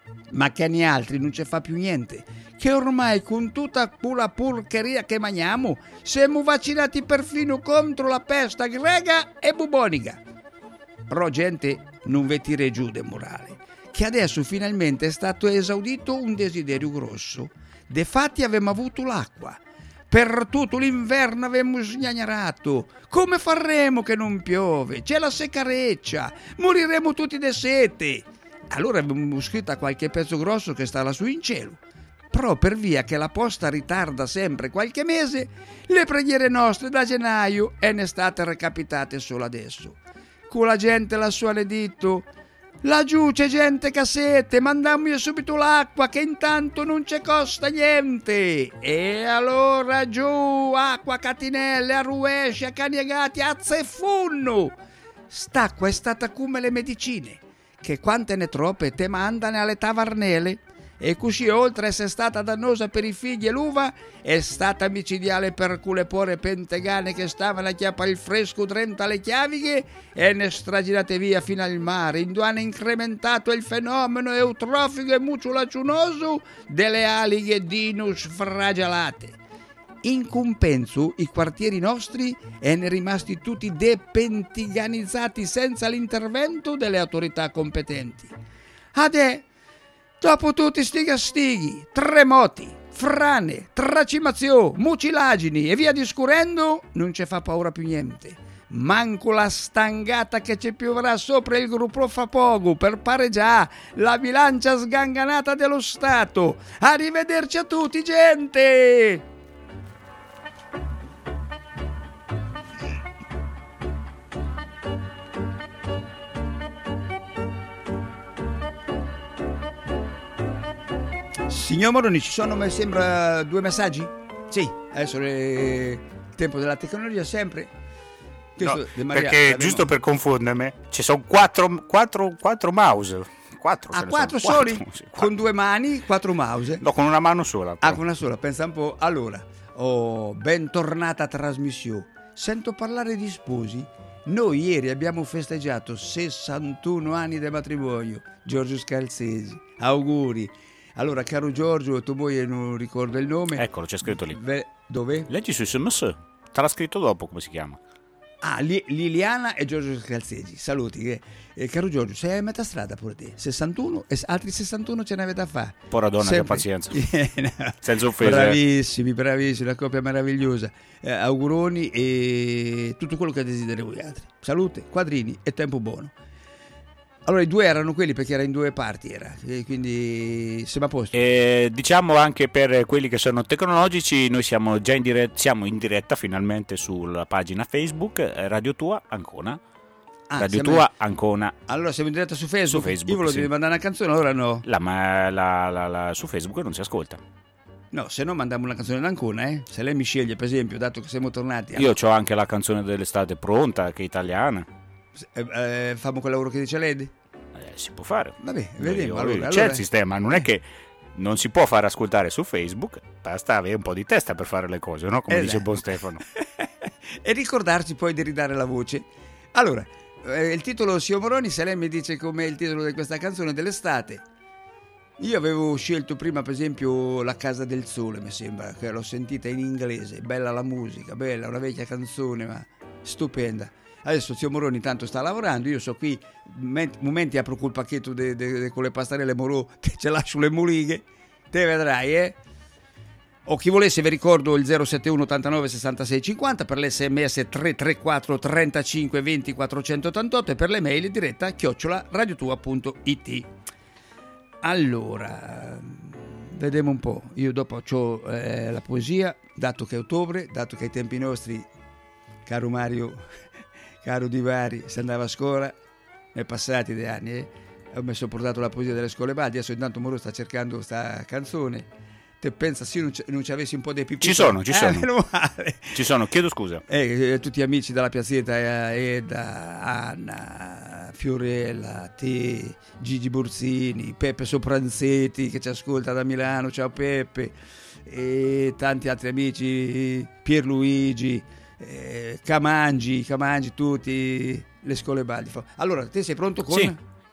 Ma che ne altri non ci fa più niente, che ormai con tutta quella porcheria che mangiamo siamo vaccinati perfino contro la peste greca e bubonica. Però gente, non vi tire giù de morale, che adesso finalmente è stato esaudito un desiderio grosso. Defatti avevamo avuto l'acqua, per tutto l'inverno avevamo sgnagnato. Come faremo che non piove? C'è la seccareccia, moriremo tutti di sete. Allora abbiamo scritto a qualche pezzo grosso che sta lassù in cielo. Però per via che la posta ritarda sempre qualche mese, le preghiere nostre da gennaio e ne state recapitate solo adesso. Con la gente lassù all'editto, laggiù c'è gente che ha sete, mandiamo subito l'acqua che intanto non ci costa niente. E allora giù, acqua, catinelle, arruesci, caniegati, azza e funno. St'acqua è stata come le medicine, che quante ne troppe te mandano alle tavarnele, e così oltre a essere stata dannosa per i figli e l'uva, è stata micidiale per quelle pore pentegane che stavano a chiappare il fresco trenta le chiavighe e ne straginate via fino al mare, in dove hanno incrementato il fenomeno eutrofico e muciolaccionoso delle alighe dinus fragiolate. In compenso i quartieri nostri erano rimasti tutti depentiganizzati senza l'intervento delle autorità competenti. Adè, dopo tutti sti castighi, terremoti, frane, tracimazioni, mucilagini e via discorrendo, non ci fa paura più niente. Manco la stangata che ci pioverà sopra il gruppo fra poco per pareggiare la bilancia sganganata dello Stato. Arrivederci a tutti, gente! Signor Moroni, ci sono, mi sembra, due messaggi? Sì, adesso le... il tempo della tecnologia sempre. No, Maria, perché giusto per confondermi, ci sono quattro, quattro, quattro mouse. Quattro, ah, quattro soli? Quattro, sì, quattro. Con due mani, quattro mouse? No, con una mano sola. Però. Ah, con una sola, pensa un po'. Allora, oh, bentornata trasmissione. Sento parlare di sposi. Noi ieri abbiamo festeggiato sessantuno anni di matrimonio. Giorgio Scalzesi, auguri. Allora, caro Giorgio, tu moglie non ricordo il nome. Eccolo, c'è scritto lì. Beh, dove? Leggi su S M S. Te l'ha scritto dopo, come si chiama? Ah, Li- Liliana e Giorgio Scalzesi. Saluti. Eh, caro Giorgio, sei a metà strada pure te. sessantuno e altri sessantuno ce n'avete da fare. Pora donna, che pazienza. no. Senza offesa. Bravissimi, bravissimi, una coppia meravigliosa. Eh, auguroni e tutto quello che desideri voi altri. Salute, quadrini e tempo buono. Allora i due erano quelli perché era in due parti, era, e quindi siamo a posto. E diciamo anche per quelli che sono tecnologici, noi siamo già in diretta, siamo in diretta finalmente sulla pagina Facebook Radio Tua Ancona. Ah, Radio Tua in... Ancona. Allora siamo in diretta su Facebook. Su Facebook Io volevo sì. Devi mandare una canzone, allora no. La, ma la, la, la, su Facebook non si ascolta. No, se no mandiamo una canzone d'Ancona, eh. Se lei mi sceglie, per esempio, dato che siamo tornati. Io allora... ho anche la canzone dell'estate pronta, che è italiana. Eh, eh, famo quel lavoro che dice lei? Eh, si può fare. Vabbè, vediamo. Io, allora, c'è allora... il sistema, non è che non si può fare ascoltare su Facebook, basta avere un po' di testa per fare le cose, no? Come eh, dice il buon Stefano. E ricordarci poi di ridare la voce. Allora, eh, il titolo, signor Moroni, se lei mi dice com'è il titolo di questa canzone dell'estate. Io avevo scelto prima, per esempio, La Casa del Sole, mi sembra, che l'ho sentita in inglese, bella la musica, bella, una vecchia canzone, ma stupenda. Adesso zio Moroni tanto sta lavorando, io so qui momenti apro col pacchetto de, de, de, con le pastarelle Morò, te ce lascio le molighe, te vedrai, eh? O chi volesse vi ricordo il zero sette uno ottantanove sessantasei cinquanta, per l'sms tre tre quattro trentacinque venti quattrocentottantotto e per le mail diretta chiocciola radiotua punto it. Allora, vediamo un po', io dopo ho eh, la poesia, dato che è ottobre, dato che ai tempi nostri, caro Mario, caro Di Bari, si andava a scuola, ne è passati dei anni, eh? Ho messo portato la poesia delle scuole badi, adesso intanto Moro sta cercando questa canzone. Te pensa se io non, c- non ci avessi un po' dei pipì? Ci sono, ci eh, sono. Meno male. Ci sono, chiedo scusa. Eh, tutti amici dalla piazzetta, eh, Eda, Anna, Fiorella, te, Gigi Borsini, Peppe Sopranzetti che ci ascolta da Milano, ciao Peppe, e tanti altri amici, Pierluigi, eh, Camangi, Camangi, tutti, le scuole baldi. Allora, te sei pronto con... Sì.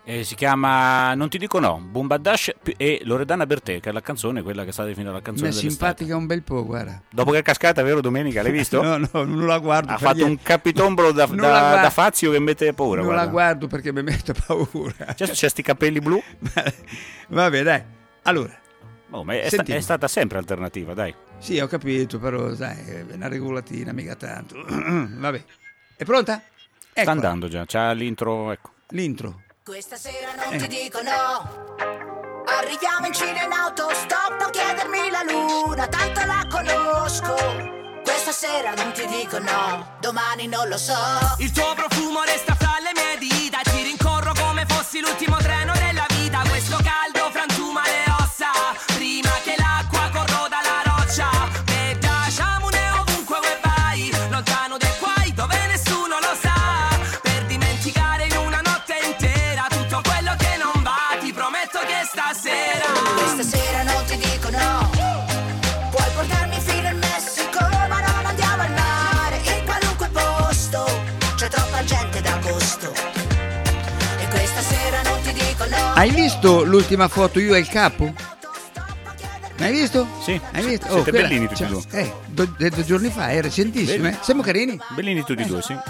E si chiama Non ti dico no, Bumbadash e Loredana Bertè, che è la canzone, quella che è stata definita la canzone mi è simpatica un bel po', guarda. Dopo che è cascata, vero Domenica, l'hai visto? No, no, non la guardo. Ha fatto niente. Un capitombolo da, da, da Fazio che mette paura. Non guarda. la guardo perché mi mette paura. C'è, c'è sti capelli blu? Vabbè, dai. Allora. Oh, ma è, sta, è stata sempre alternativa, dai. Sì, ho capito, però sai, è una regolatina, mica tanto. Vabbè. È pronta? Ecco. Sta andando già, c'ha l'intro, ecco. L'intro. Questa sera non eh. ti dico no. Arriviamo in Cina in autostop, non chiedermi la luna, tanto la conosco. Questa sera non ti dico no, domani non lo so. Il tuo profumo resta fra le mie dita, ti rincorro come fossi l'ultimo treno della vita. Questo caldo frantuma le ossa, prima che l'acqua corroda la roccia. E piacciamone ovunque vuoi vai, lontano dai guai dove nessuno lo sa. Per dimenticare in una notte intera tutto quello che non va, ti prometto che stasera. Questa sera non ti dico no, puoi portarmi fino al Messico, ma non andiamo al mare, in qualunque posto, c'è troppa gente d'agosto. E questa sera non ti dico no. Hai visto l'ultima foto io e il capo? L'hai visto? Sì. Hai visto? Siete oh, bellini tutti e cioè, due. Eh, do, due giorni fa, è recentissimo, eh? Siamo carini? Bellini tutti e eh. due, sì.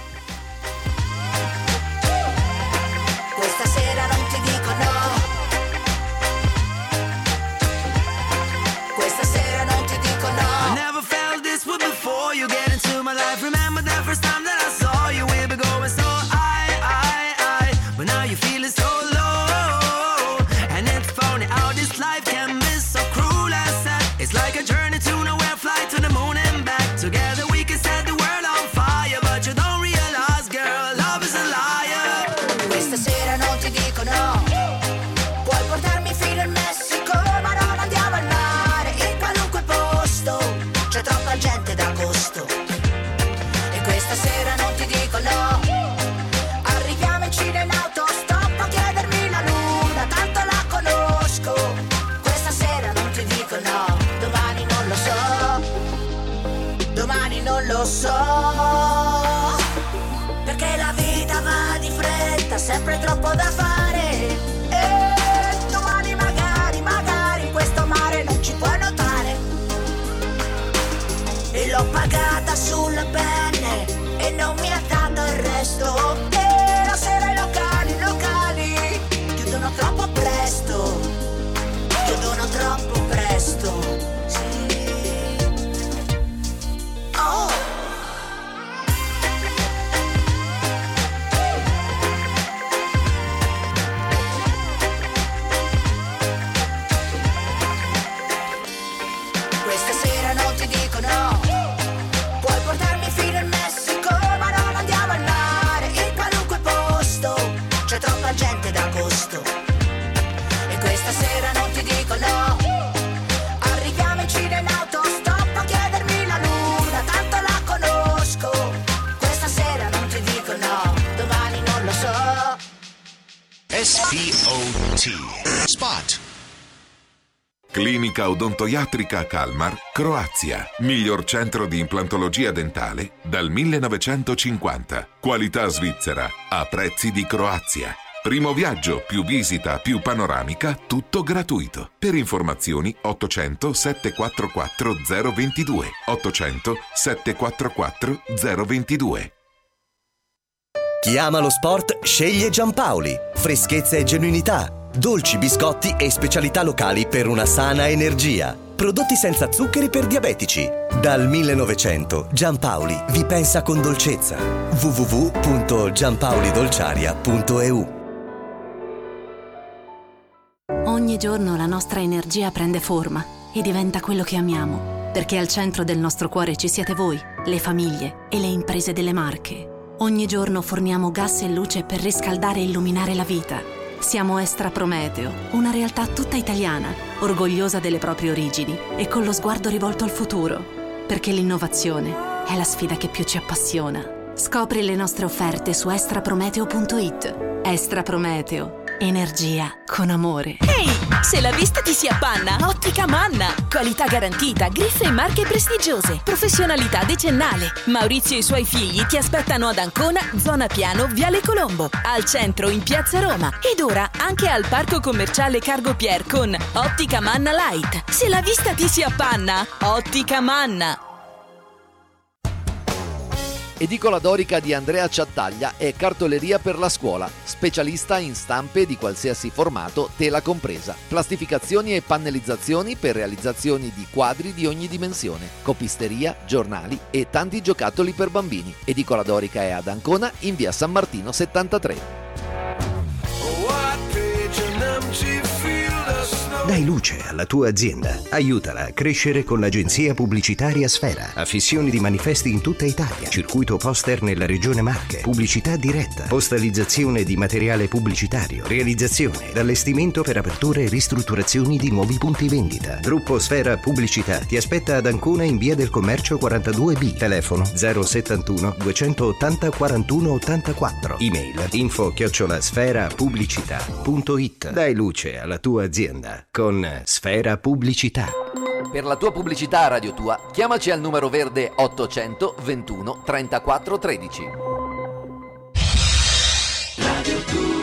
Questa sera non ti dico no. Questa sera non ti dico no. I never felt this way before you get into my life. Remember the first time that I saw you, we were going so high, high, high. But now you feel it so low. And it's funny how this life can be so cruel and sad. It's like a journey to nowhere, fly to the moon and back. Together we can set the world on fire. But you don't realize, girl, love is a liar. Questa sera non ti dico no, puoi portarmi fino al Messico, ma non andiamo al mare, in qualunque posto, c'è troppa gente d'agosto. E questa sera non ti dico no, arriviamo in Cina in autostop, a chiedermi la luna, tanto la conosco. Questa sera non ti dico no, domani non lo so, domani non lo so, perché la vita va di fretta, sempre troppo da fare. E domani magari, magari questo mare non ci puoi notare. E l'ho pagata sulla pelle e non mi ha dato il resto. E la sera i locali, i locali chiudono troppo presto, chiudono troppo presto. Sì. Oh. Questa sera non ti dico no, puoi portarmi fino al Messico, ma non andiamo al mare, in qualunque posto, c'è troppa gente d'agosto. E questa sera non ti dico no, arriviamo in Cina in autostop, a chiedermi la luna, tanto la conosco. Questa sera non ti dico no, domani non lo so. S P O T Spot. Clinica Odontoiatrica Kalmar, Croazia. Miglior centro di implantologia dentale dal millenovecentocinquanta. Qualità svizzera a prezzi di Croazia. Primo viaggio, più visita, più panoramica, tutto gratuito. Per informazioni ottocento settecentoquarantaquattro zero ventidue. ottocento settecentoquarantaquattro zero ventidue. Chi ama lo sport sceglie Giampaoli. Freschezza e genuinità. Dolci, biscotti e specialità locali per una sana energia. Prodotti senza zuccheri per diabetici. Dal millenovecento Giampaoli vi pensa con dolcezza. w w w punto giampaolidolciaria punto e u. Ogni giorno la nostra energia prende forma e diventa quello che amiamo, perché al centro del nostro cuore ci siete voi, le famiglie e le imprese delle Marche. Ogni giorno forniamo gas e luce per riscaldare e illuminare la vita. Siamo Estra Prometeo, una realtà tutta italiana, orgogliosa delle proprie origini e con lo sguardo rivolto al futuro, perché l'innovazione è la sfida che più ci appassiona. Scopri le nostre offerte su extra prometeo punto it. Estra Prometeo, energia con amore. Ehi! Se la vista ti si appanna, Ottica Manna. Qualità garantita, griffe e marche prestigiose, professionalità decennale. Maurizio e i suoi figli ti aspettano ad Ancona, zona Piano, Viale Colombo, al centro in Piazza Roma ed ora anche al Parco Commerciale Cargo Pier con Ottica Manna Light. Se la vista ti si appanna, Ottica Manna. Edicola Dorica di Andrea Ciattaglia è cartoleria per la scuola, specialista in stampe di qualsiasi formato, tela compresa, plastificazioni e pannellizzazioni per realizzazioni di quadri di ogni dimensione, copisteria, giornali e tanti giocattoli per bambini. Edicola Dorica è ad Ancona in via San Martino settantatré. Dai luce alla tua azienda. Aiutala a crescere con l'agenzia pubblicitaria Sfera. Affissioni di manifesti in tutta Italia. Circuito poster nella regione Marche. Pubblicità diretta. Postalizzazione di materiale pubblicitario. Realizzazione ed allestimento per aperture e ristrutturazioni di nuovi punti vendita. Gruppo Sfera Pubblicità ti aspetta ad Ancona in via del Commercio quarantadue B. Telefono zero settantuno duecentottanta quarantuno ottantaquattro. Email info chiocciola sfera pubblicità punto it. Dai luce alla tua azienda con Sfera Pubblicità. Per la tua pubblicità a Radio Tua, chiamaci al numero verde ottocento ventuno trentaquattro tredici. Radio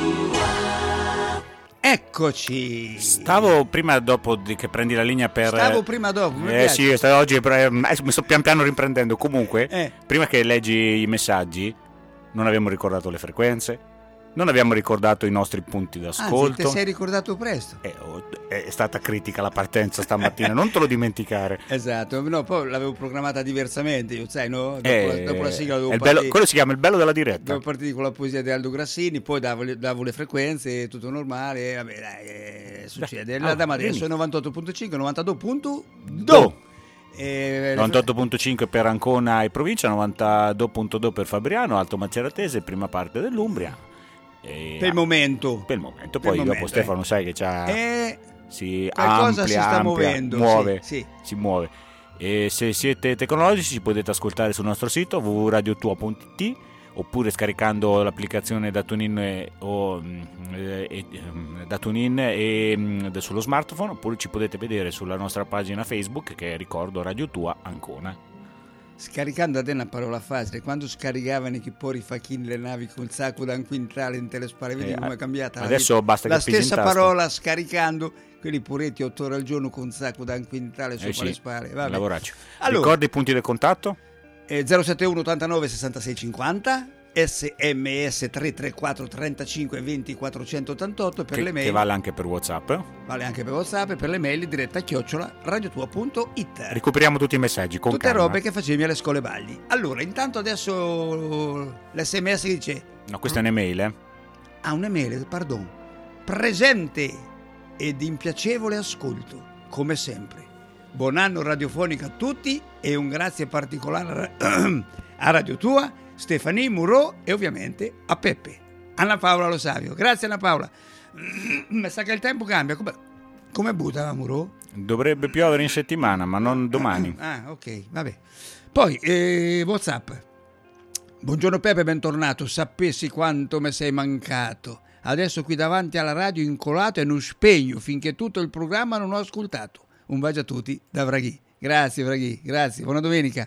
Tua. Eccoci. Stavo prima dopo di che prendi la linea per Stavo prima dopo. Mi Eh sì, sto- oggi eh, mi sto pian piano riprendendo. Comunque, Eh. prima che leggi i messaggi, non abbiamo ricordato le frequenze. Non abbiamo ricordato i nostri punti d'ascolto. Anzi, ti sei ricordato presto. Eh, oh, è stata critica la partenza stamattina, non te lo dimenticare. Esatto, no, poi l'avevo programmata diversamente, io sai, no? Dopo, Eh, la, dopo la sigla dovevo è il bello- partire- quello si chiama il bello della diretta. Dovevo partire con la poesia di Aldo Grassini, poi davo le, davo le frequenze, tutto normale, vabbè dai, eh, succede. La Ah, dama adesso vieni. è novantotto virgola cinque, novantadue virgola due. Do. Eh, novantotto virgola cinque per Ancona e provincia, novantadue virgola due per Fabriano, Alto Maceratese, prima parte dell'Umbria. E- Per il momento. Per il momento, Per poi il dopo momento, Stefano eh. sai che c'ha, Eh, si qualcosa amplia, si sta amplia, muovendo, muove, sì, sì. si muove. E se siete tecnologici ci potete ascoltare sul nostro sito w w w punto radio tua punto it oppure scaricando l'applicazione da TuneIn e, o, mm, eh, e, mm, da TuneIn e mm, sullo smartphone, oppure ci potete vedere sulla nostra pagina Facebook che ricordo Radio Tua Ancona. Scaricando a te una parola facile, quando scaricavano i pori facchini le navi con il sacco da un quintale in telespare, vedi Eh, come è cambiata la adesso vita. basta che la pigi in stessa tasto. parola scaricando quelli puretti otto ore al giorno con un sacco da un quintale sopra Eh sì, le spalle. Vabbè. lavoracci. Allora, Ricorda i punti del contatto? eh, zero sette uno ottantanove sessantasei cinquanta, sms tre tre quattro trentacinque venti quattrocentottantotto per Che, le mail. che vale anche per WhatsApp. Vale anche per WhatsApp e per le mail diretta chiocciola radiotua punto it. Recuperiamo tutti i messaggi con Tutte calma. robe che facevi alle scuole balli. Allora, intanto adesso l'S M S dice: No, questa è un'email, eh? ah, un'email, pardon. Presente ed in piacevole ascolto, come sempre. Buon anno radiofonico a tutti e un grazie particolare a Radio Tua, Stefanie Murò e ovviamente a Peppe. Anna Paola Lo Savio. Grazie Anna Paola. Mi sa che il tempo cambia. Come, come butta Murò? Dovrebbe piovere in settimana, ma non domani. Ah, ok, vabbè. Poi, eh, WhatsApp. Buongiorno Peppe, bentornato. Sapessi quanto mi sei mancato. Adesso qui davanti alla radio incolato e non spegno finché tutto il programma non ho ascoltato. Un bacio a tutti da Vraghi. Grazie Vraghi, grazie. Buona domenica.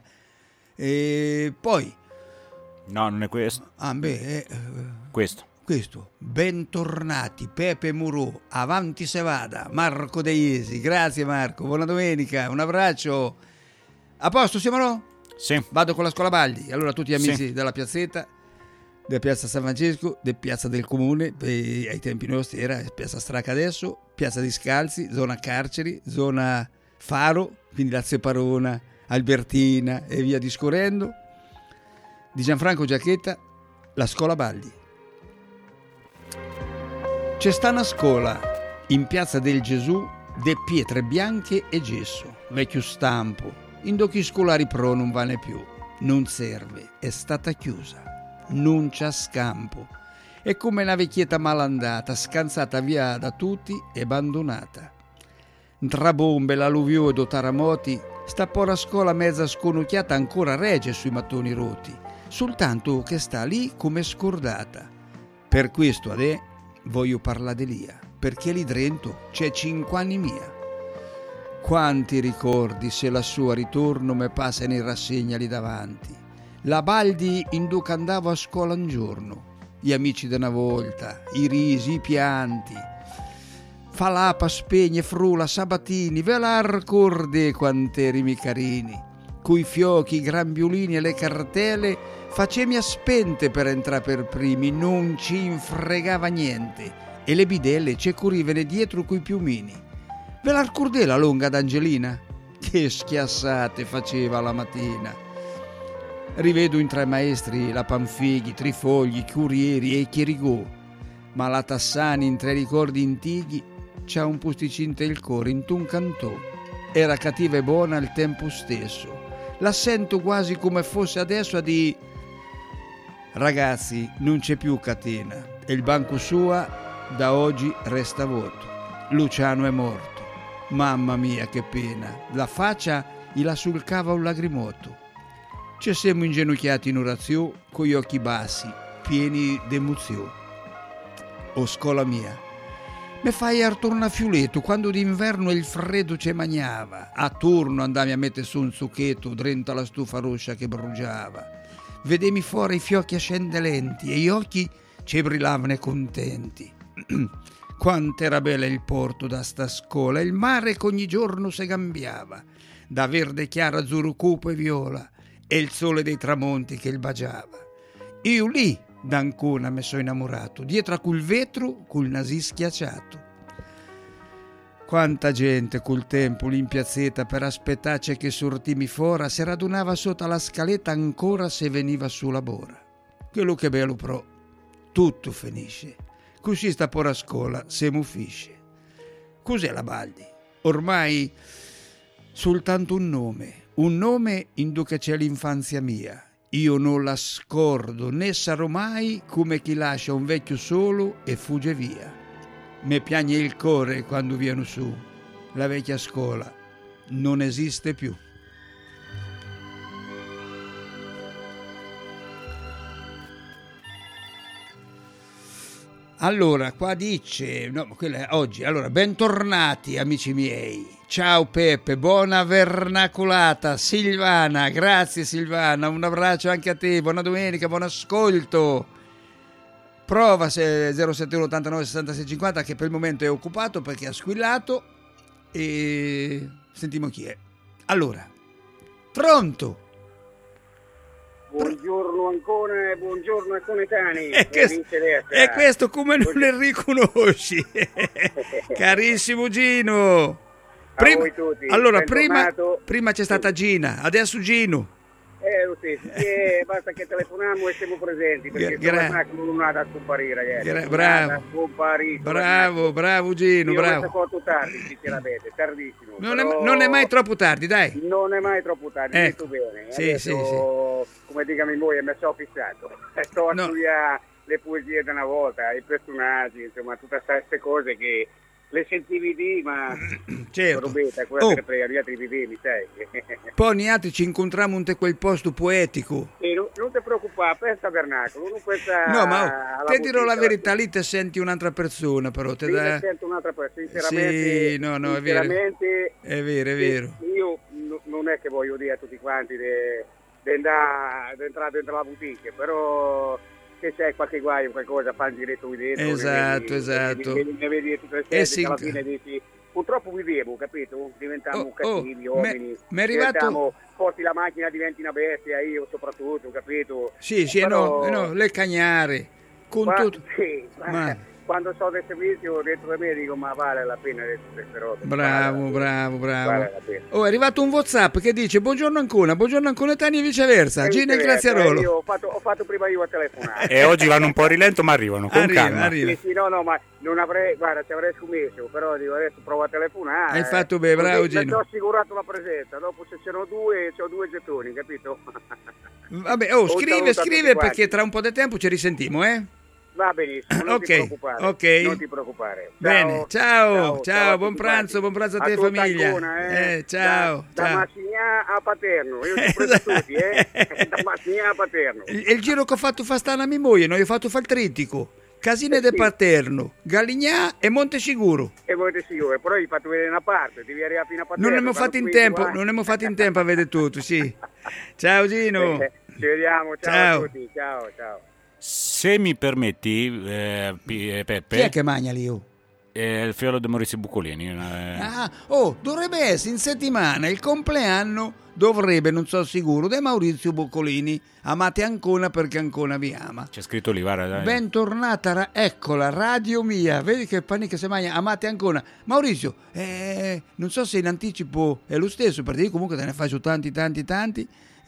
E poi... No, non è questo. Ah, beh, eh, Questo. questo. Bentornati Pepe Murò, avanti se vada. Marco De Iesi, grazie Marco. Buona domenica, un abbraccio. A posto, siamo no? Sì. Vado con la scuola Baldi. Allora tutti gli amici Sì. della piazzetta, della piazza San Francesco, della piazza del comune, eh, ai tempi nostri era piazza Straca adesso, piazza di Scalzi, zona Carceri, zona Faro, quindi la Separona, Albertina e via discorrendo, di Gianfranco Giacchetta, la scuola Baldi. C'è sta una scuola in piazza del Gesù de pietre bianche e gesso, vecchio stampo, in docchi scolari pro non vale più, non serve, è stata chiusa, non c'ha scampo, è come una vecchietta malandata, scansata via da tutti e abbandonata. Tra bombe, l'alluvione do terremoti, sta pora scuola mezza sconucchiata ancora regge sui mattoni rotti, soltanto che sta lì come scordata. Per questo adè voglio parlare di Lia, perché lì dentro c'è cinque anni mia. Quanti ricordi se la sua ritorno me passa in rassegna lì davanti. La Baldi induca andavo a scuola un giorno, gli amici d'una volta, i risi, i pianti. Falapa, spegne, frula, sabatini, ve la ricordi quant'erimi carini. Coi fiocchi, i grambiolini e le cartelle facemi a spente per entrare per primi, non ci infregava niente. E le bidelle ci curivene dietro coi piumini. Ve la ricordate la lunga d'Angelina? Che schiassate faceva la mattina. Rivedo in tre maestri la Panfighi, Trifogli, Curieri e Chierigò, ma la Tassani in tre ricordi intighi c'ha un posticinte il cuore in un cantò. Era cattiva e buona al tempo stesso. La sento quasi come fosse adesso a di ragazzi, non c'è più catena e il banco sua da oggi resta vuoto. Luciano è morto. Mamma mia che pena. La faccia gli la sulcava un lagrimoto. Ci siamo inginocchiati in orazione con gli occhi bassi, pieni d'emozione. O scuola mia, me fai a torno a Fiuleto quando d'inverno il freddo ci magnava. A turno andavi a mettere su un succhetto dentro la stufa rossa che bruciava. Vedemi fuori i fiocchi ascendelenti e gli occhi ci brillavano contenti. Quant'era bella il porto da sta scuola, il mare che ogni giorno si cambiava, da verde chiaro, azzurro cupo e viola, e il sole dei tramonti che il baciava. Io lì d'Ancona mi sono innamorato, dietro a quel vetro col nasi schiacciato. Quanta gente col tempo lì in piazzetta per aspettarci che sortimi fora si radunava sotto la scaletta ancora se veniva su la bora. Quello che bello però, tutto finisce. Così sta pure a scuola, se muffisce. Cos'è la Baldi? Ormai soltanto un nome, un nome in che c'è l'infanzia mia. Io non la scordo né sarò mai come chi lascia un vecchio solo e fugge via. Me piagne il cuore quando viene su. La vecchia scuola non esiste più. Allora, qua dice, no, quella è oggi, allora, bentornati amici miei, ciao Peppe, buona vernacolata, Silvana, grazie Silvana, un abbraccio anche a te, buona domenica, buon ascolto, prova se zero sette uno ottantanove sessantasei cinquanta che per il momento è occupato perché ha squillato e sentiamo chi è. Allora, pronto? Buongiorno Ancona e buongiorno a coetanei. E questo, e questo come non le riconosci? Carissimo Gino. Prima, allora, prima, prima c'è stata Gina, adesso Gino. Eh, lo stesso, eh, basta che telefoniamo e siamo presenti, perché Gra- non ha da scomparire, ragazzi. Gra- bravo, scomparire, bravo, bravo Gino, io bravo. Io fatto tardi, sinceramente, tardissimo. Non, però... è, non è mai troppo tardi, dai. Non è mai troppo tardi, ecco. Detto bene. Sì, Adesso, sì, sì. come dicano in voi, mi sono fissato. Sto a no. studiare le poesie da una volta, i personaggi, insomma, tutte queste cose che... le sentivi di, ma certo. Robetta, quella oh. che prega gli altri vivevi, sai. Poi noi altri ci incontrammo in quel posto poetico. E non, non ti preoccupare, pensa tabernacolo, non pensa. No, ma te dirò la verità, lì te senti un'altra persona, però te sì, da... sento un'altra persona, sinceramente. Sì, no, no, è vero. È vero, è vero. Io no, non è che voglio dire a tutti quanti di entrare dentro la boutique, però se c'è qualche guaio, qualcosa, fa il giretto qui dentro. Esatto, vedi, esatto. Ne, ne vedi tutte le eh sette, sì. alla fine dici, purtroppo vivevo, capito? Diventiamo oh, cattivi, oh, uomini. Mi è arrivato... porti la macchina, diventi una bestia, io soprattutto, capito? Sì, sì, Però... no, no, le cagnare, con ma, tutto... Sì, ma... Quando so del servizio dentro di me dico, ma vale la pena di queste robe. Bravo, bravo, bravo. Vale la pena. Oh, è arrivato un WhatsApp che dice buongiorno Ancona, buongiorno Ancona Tani e viceversa. Gina e Graziarolo. Io ho fatto, ho fatto prima io a telefonare. E oggi vanno un po' a rilento, ma arrivano con arriva, calma. Arriva. Sì, sì, no, no, ma non avrei, guarda, ci avrei scommesso, però dico adesso provo a telefonare. Hai fatto bene, bravo Gino. Mi ho assicurato la presenza, dopo se c'erano due, c'ho due gettoni, capito? Vabbè, oh, scrive, scrive perché tra un po' di tempo ci risentiamo, eh? Va benissimo, non okay, ti preoccupare. Ok, non ti preoccupare. Ciao, bene, ciao, ciao, ciao, ciao buon pranzo, buon pranzo a te e famiglia. Ancona, eh. Eh, ciao, da, ciao. Da Massigna a Paterno, io ti ho preso tutti, eh? Da Massigna a Paterno. Il, il giro che ho fatto fa stare a mia moglie, non gli ho fatto fare il trittico. Casine de Paterno, Galignà e Montesicuro. E Montesicuro, però vi fatto vedere una parte, devi arrivare fino a Paterno. Non abbiamo fatto in tempo, non abbiamo fatto in tempo a vedere tutto, sì. Ciao Gino. Eh, ci vediamo, ciao, ciao a tutti, ciao, ciao. Se mi permetti, eh, Peppe. Chi è che magna lì? Oh? Eh, il figlio di Maurizio Buccolini. Eh. Ah, oh, dovrebbe essere in settimana il compleanno, dovrebbe, non so sicuro, di Maurizio Buccolini. Amate Ancona perché Ancona vi ama. C'è scritto lì, guarda. Dai. Bentornata, ra- eccola, radio mia. Vedi che pani che si mangia, Amate Ancona. Maurizio, eh, non so se in anticipo è lo stesso, perché io comunque te ne faccio tanti, tanti, tanti.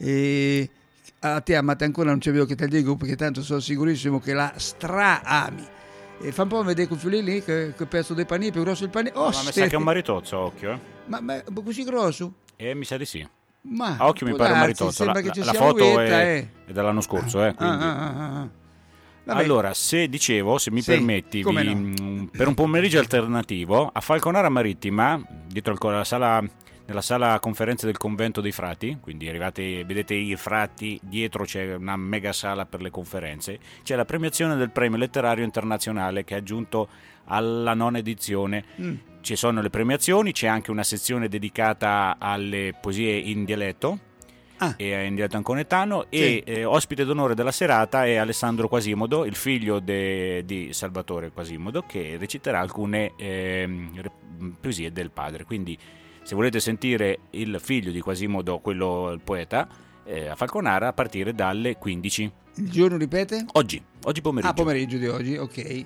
E a te Amate Ancona non c'è vedo che te dico, perché tanto sono sicurissimo che la stra-ami. E fa un po' vedere quel figlio lì, che, che pezzo di panino, più grosso il panino. Oh, ma mi sa che è un maritozzo, occhio. Eh. Ma, ma così grosso? Eh, mi sa di sì. Ma a occhio mi pare un maritozzo. La, la, la foto uetta, è, eh. è dell'anno scorso, eh, quindi. Ah, ah, ah, allora, se dicevo, se mi sì, permetti, vi, no? per un pomeriggio alternativo a Falconara Marittima, dietro la sala, nella sala conferenze del convento dei frati, quindi arrivate, vedete i frati, dietro c'è una mega sala per le conferenze, c'è la premiazione del premio letterario internazionale che è aggiunto alla nona edizione. Mm. Ci sono le premiazioni, c'è anche una sezione dedicata alle poesie in dialetto, ah. e in dialetto anconetano, sì. e eh, ospite d'onore della serata è Alessandro Quasimodo, il figlio de, di Salvatore Quasimodo, che reciterà alcune eh, poesie del padre. Quindi se volete sentire il figlio di Quasimodo, quello il poeta, eh, a Falconara a partire dalle quindici. Il giorno ripete? Oggi, oggi pomeriggio. Ah, pomeriggio di oggi, ok.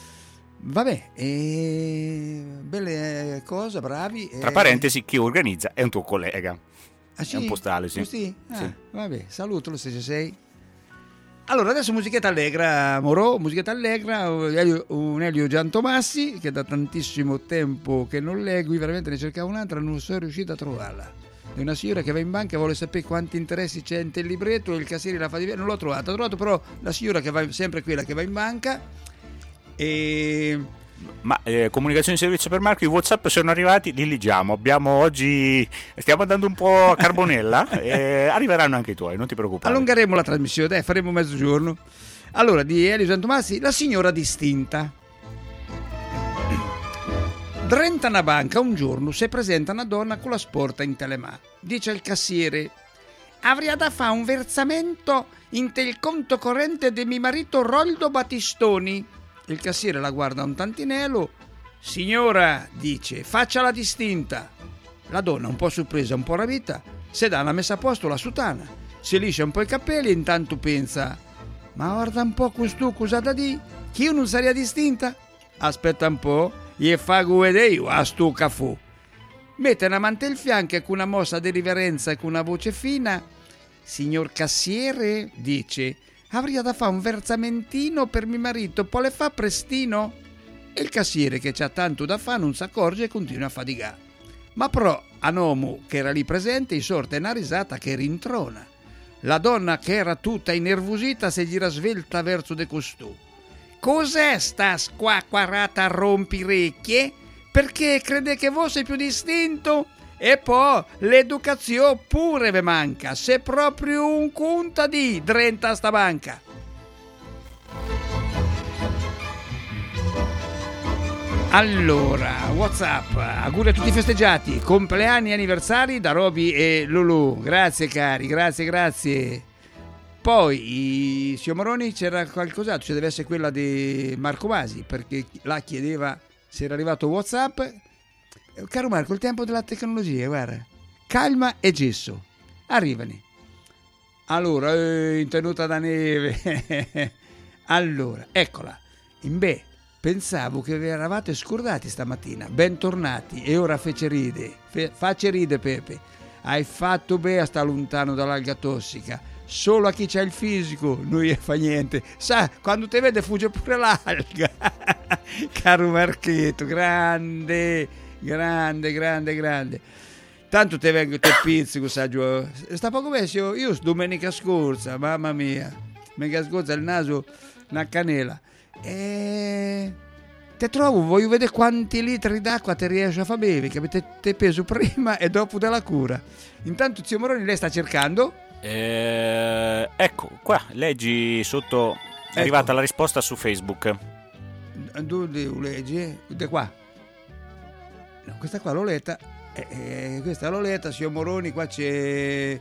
Vabbè, e... belle cose, bravi. Tra e... parentesi, chi organizza è un tuo collega. Ah, sì? È un postale, sì. Sì? Ah, sì. Vabbè, saluto lo stesso sei. Allora, adesso musichetta allegra, Morò, musichetta allegra, un Elio Giantomassi, che da tantissimo tempo che non leggo, veramente ne cercavo un'altra, non sono riuscito a trovarla. È una signora che va in banca e vuole sapere quanti interessi c'è in il libretto e il cassiere la fa diversa. Non l'ho trovata, ho trovato però la signora che va, sempre quella che va in banca. E... ma eh, comunicazioni di servizio per Marco, i WhatsApp sono arrivati, li leggiamo. Abbiamo oggi, stiamo andando un po' a carbonella e arriveranno anche i tuoi, non ti preoccupare. Allungheremo la trasmissione, dai, faremo mezzogiorno. Allora, di Elio Giantomassi, la signora distinta. Drenta una banca, un giorno si presenta una donna con la sporta in telemà. Dice al cassiere: avrei da fare un versamento in tel conto corrente di mio marito Roldo Battistoni. Il cassiere la guarda un tantinello. Signora, dice, faccia la distinta. La donna, un po' sorpresa, un po' ravita, si dà una messa a posto la sutana, si liscia un po' i capelli e intanto pensa: ma guarda un po' questo cosa da di, che io non sarei distinta? Aspetta un po', gli fago vedere io a sto caffè. Mette una mante al fianco e con una mossa di riverenza e con una voce fina: signor cassiere, dice, avrei da fare un versamentino per mio marito, poi le fa prestino? E il cassiere, che c'ha tanto da fare, non si accorge e continua a faticare. Ma però a Nomo, che era lì presente, gli sorte una risata che rintrona. La donna, che era tutta innervosita, si gira svelta verso de costù. Cos'è sta squacquarata rompirecchie? Perché crede che voi sei più distinto? E poi l'educazione pure ve manca, se proprio un conta di drenta sta banca. Allora, WhatsApp, auguri a tutti i festeggiati, compleanni e anniversari da Roby e Lulu. Grazie cari, grazie, grazie. Poi, signor Moroni, c'era qualcos'altro, cioè deve essere quella di Marco Masi, perché là chiedeva se era arrivato WhatsApp. Caro Marco, il tempo della tecnologia, guarda, calma e gesso, arrivano. Allora, eh, in tenuta da neve. Allora, eccola, in beh, pensavo che vi eravate scordati stamattina, bentornati, e ora fece ride, Fe, face ride Pepe, hai fatto bene a stare lontano dall'alga tossica, solo a chi c'ha il fisico, lui fa niente, sa, quando te vede fugge pure l'alga. Caro Marchetto, grande, grande, grande, grande. Tanto te vengo, te pizzico, sa giù. Sta poco messo, io domenica scorsa, mamma mia, domenica scorsa il naso, una canela. E te trovo, voglio vedere quanti litri d'acqua ti riesci a far bere, che avete te peso prima e dopo della cura. Intanto zio Moroni, lei sta cercando? Eh, ecco, qua, leggi sotto, è ecco. Arrivata la risposta su Facebook. dove lo leggi? Di qua. No, questa qua l'ho letta. Eh, eh, questa l'ho letta, signor Moroni, qua c'è...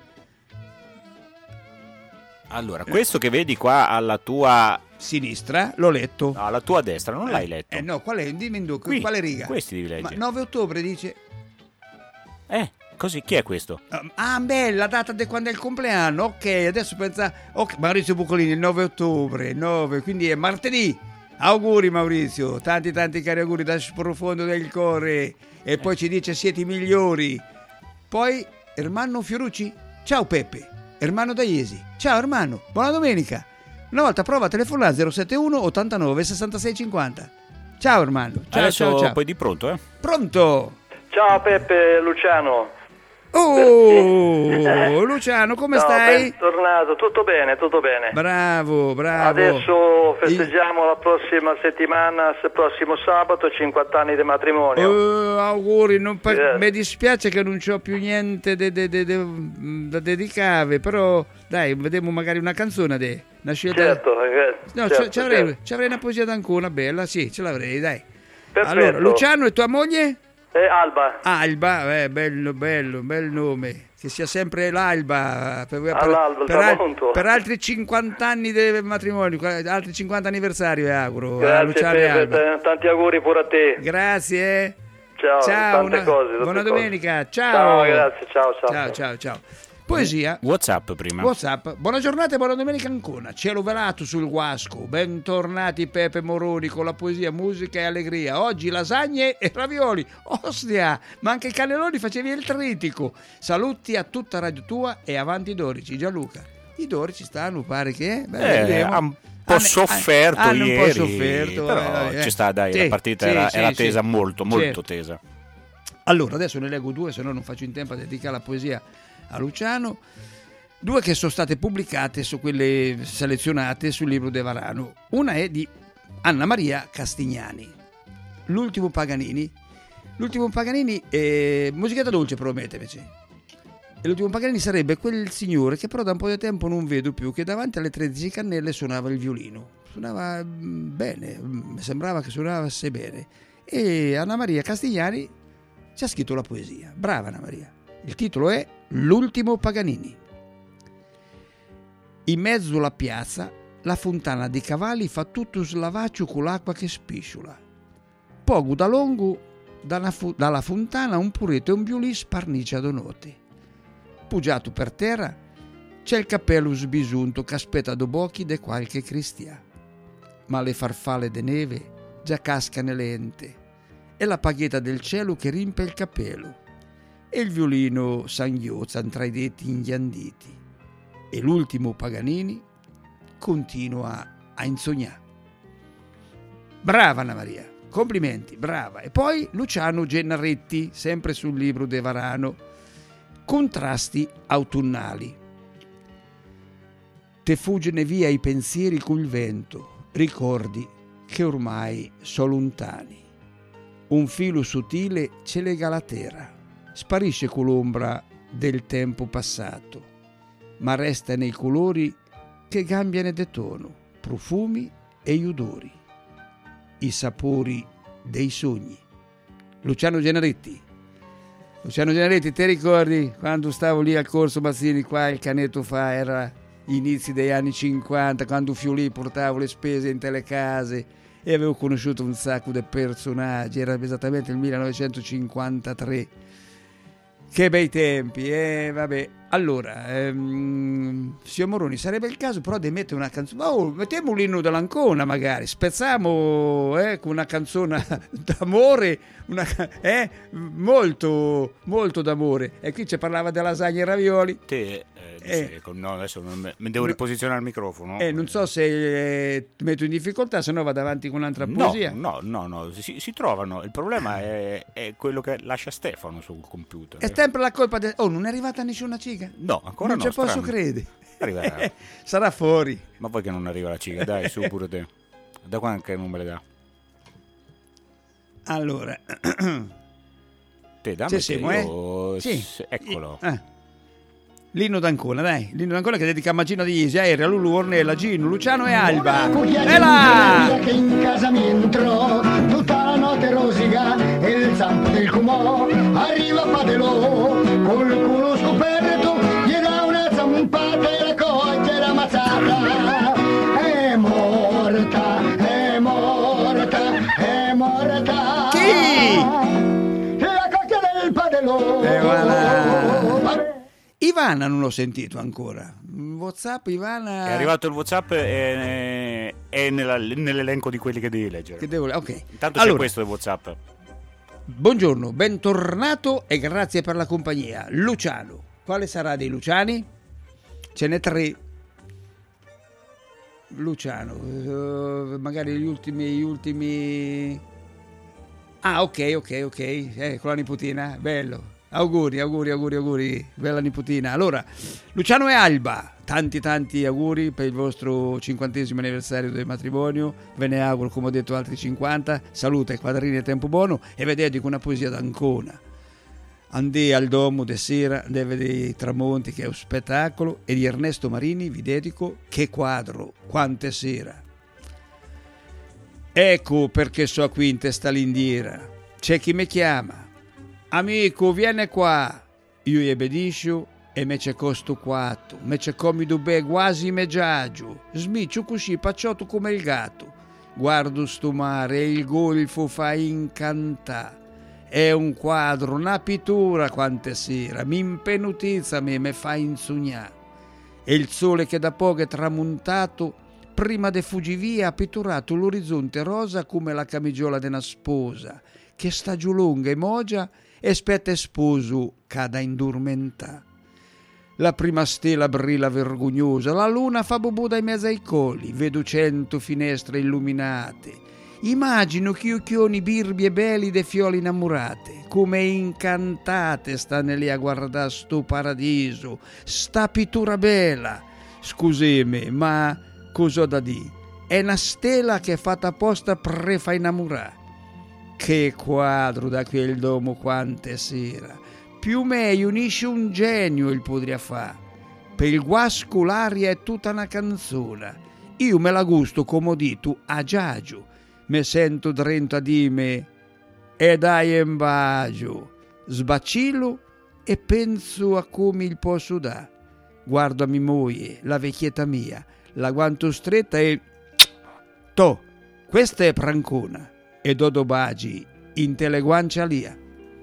Allora, questo che vedi qua alla tua sinistra, l'ho letto. No, alla tua destra, non l'hai letto. Eh no, qual è? Dimmi in Qui, quale riga? Questi devi leggere. Ma nove ottobre dice... Eh, così, chi è questo? Ah, beh, la data di quando è il compleanno, ok, adesso pensa... Ok, Maurizio Bucolini, il nove ottobre, nove, quindi è martedì. Auguri Maurizio, tanti tanti cari auguri dal profondo del cuore. E poi ci dice siete i migliori. Poi Ermanno Fiorucci, ciao Peppe. Ermanno Daiesi, ciao Ermanno, buona domenica. Una volta prova a telefonare zero sette uno ottantanove sessantasei cinquanta. Ciao Ermanno, ciao. Adesso ciao, ciao. poi di pronto, eh? Pronto? Ciao Peppe, Luciano. Oh, Luciano, come Ciao, stai? Bentornato, tutto bene, tutto bene. Bravo, bravo. Adesso festeggiamo la prossima settimana, il prossimo sabato, cinquanta anni di matrimonio. Oh, auguri, non per... Yes. mi dispiace che non c'ho più niente de, de, de, de, da dedicare, però dai, vediamo magari una canzone de, una scelta. Certo, eh, No, certo, ci, ci avrei, certo. ci avrei una poesia d'Ancona bella, sì, ce l'avrei, dai. Perfetto. Allora, Luciano e tua moglie? Eh, Alba. Alba, eh, bello, bello, bel nome. Che sia sempre l'Alba per, per, All'alba, il per, al- tramonto. per altri cinquanta anni di matrimonio, altri cinquanta anniversari, vi auguro. a Grazie Luciano e Alba. Peppe, t- tanti auguri pure a te. Grazie. Ciao, Ciao, tante una- cose. tante buona cose. domenica, ciao. Ciao, grazie, ciao, ciao. Ciao, ciao, ciao. Poesia. WhatsApp prima. WhatsApp. Buona giornata e buona domenica ancora. Cielo velato sul Guasco. Bentornati Peppe Moroni con la poesia, musica e allegria. Oggi lasagne e ravioli. Ostia, ma anche i cannelloni facevi il tritico. Saluti a tutta Radio Tua e avanti Dorici. Gianluca. I Dorici stanno, pare che... Beh, Eh, vedremo. ha un po' Hanno- sofferto hanno ieri, un po' sofferto. però eh, eh. ci sta, dai, Sì, la partita sì, era, sì, era sì. tesa molto, molto Certo. tesa. Allora, adesso ne leggo due, se no non faccio in tempo a dedicare la poesia a Luciano. Due che sono state pubblicate su quelle selezionate sul libro De Varano. Una è di Anna Maria Castignani, L'ultimo Paganini. L'ultimo Paganini è musichetta dolce, promette invece. E l'ultimo Paganini sarebbe quel signore che però da un po' di tempo non vedo più, che davanti alle tredici cannelle suonava il violino. Suonava mm, bene, mm, sembrava che suonasse bene. E Anna Maria Castignani ci ha scritto la poesia. Brava Anna Maria. Il titolo è L'ultimo Paganini. In mezzo alla piazza la fontana dei cavalli fa tutto slavaccio con l'acqua che spisciola. Poco da lungo dalla, fu- dalla fontana un puretto e un violì sparniciano note. Pugiato per terra c'è il cappello sbisunto che aspetta do bocchi de qualche cristià. Ma le farfalle de neve già cascano lente e la paghetta del cielo che rimpie il cappello e il violino sanghiozza tra i denti inghianditi. E l'ultimo Paganini continua a insognare. Brava Anna Maria, complimenti, brava. E poi Luciano Gennaretti, sempre sul libro De Varano, Contrasti autunnali. Te fuggene via i pensieri col vento, ricordi che ormai sono lontani. Un filo sottile ce lega la terra, sparisce con l'ombra del tempo passato, ma resta nei colori che cambiano di tono, profumi e gli odori, i sapori dei sogni. Luciano Gennaretti. Luciano Gennaretti, ti ricordi quando stavo lì al corso Mazzini, qualche annetto fa, era inizi degli anni cinquanta, quando Fiolì portavo le spese in telecase e avevo conosciuto un sacco di personaggi, era esattamente il millenovecentocinquantatré. Che bei tempi, eh, vabbè. Allora, ehm, signor Moroni, sarebbe il caso però di mettere una canzone. Oh, mettiamo l'inno dell'Ancona magari, spezziamo eh, con una canzone d'amore, una, eh, molto, molto d'amore. E qui ci parlava della lasagna e ravioli. Te, eh, Eh. no, adesso non me- mi devo riposizionare il microfono. Eh, non so se eh, ti metto in difficoltà, se no vado avanti con un'altra No, poesia. no, no, no, si, si trovano. Il problema è, è quello che lascia Stefano sul computer. È sempre la colpa del... Oh, non è arrivata nessuna ciga? No, ancora non no. ci posso strano. credere. Arriverà. Sarà fuori. Ma poi che non arriva la ciga, dai, su pure te. Da quando che non me le dà? Allora, Te dammi ci te, siamo, eh? io- Sì. s- Eccolo. Eh. L'inno d'Ancona, dai, l'inno d'Ancona che dedica a Magino di Isi, Aerea, Lulu, Ornella, Gino, Luciano e Alba. E là! Che in casa mi entrò, tutta la notte rosica e il zampo del Cumò. Arriva Padelò, col culo scoperto, gli dà una zampata e la coglie la mazzata. È morta, è morta, è morta. Chi? La cocchia del Padelò. E voilà. Ivana non l'ho sentito ancora. WhatsApp, Ivana. È arrivato il WhatsApp e è nella- nell'elenco di quelli che devi leggere. Che devo... Ok. Intanto Allora, c'è questo del WhatsApp. buongiorno, bentornato e grazie per la compagnia. Luciano. Quale sarà dei Luciani? Ce n'è tre. Luciano. eh, magari gli ultimi, gli ultimi. Ah, ok, ok, ok. Eh, con la nipotina. Bello. Auguri, auguri, auguri, auguri, bella nipotina. Allora, Luciano e Alba, tanti tanti auguri per il vostro cinquantesimo anniversario del matrimonio. Ve ne auguro, come ho detto, altri cinquanta. Salute, quadrini e tempo buono. E vi dedico una poesia d'Ancona. Andè al domo de sera, de vedere i tramonti, che è un spettacolo. E di Ernesto Marini vi dedico Che quadro, quante sera. Ecco perché so qui in testa l'indiera. C'è chi mi chiama. Amico, viene qua. Io gli obbedisco e me c'è costo quattro. Me c'è comido be quasi me giagio. Smiccio così pacciotto come il gatto. Guardo sto mare e il golfo fa incantà. È un quadro, una pittura quante sera. Mi impenutizza me, me fa insugnà. E il sole che da poco è tramontato, prima de fuggi via ha pitturato l'orizzonte rosa come la camigiola de una sposa, che sta giù lunga e mogia e spetta sposo cada indurmentà. La prima stella brilla vergognosa, la luna fa boboda in mezzo ai colli, vedo cento finestre illuminate. Immagino che occhioni birbi e belli de fiole innamorate, come incantate stanno lì a guardare sto paradiso, sta pittura bella. Scusami, ma cos'ho da dire? È una stella che è fatta apposta per fa innamorare. Che quadro da quel domo quante sera. Più me unisce un genio il podria fa. Per il guasco l'aria è tutta una canzone. Io me la gusto come dito a giagio. Me sento drento a dime e dai un bacio. Sbacillo e penso a come il posso dare. Guardo a mia moglie, la vecchietta mia, la guanto stretta e... To, questa è Prancona. E Dodo Bagi in teleguancia lia.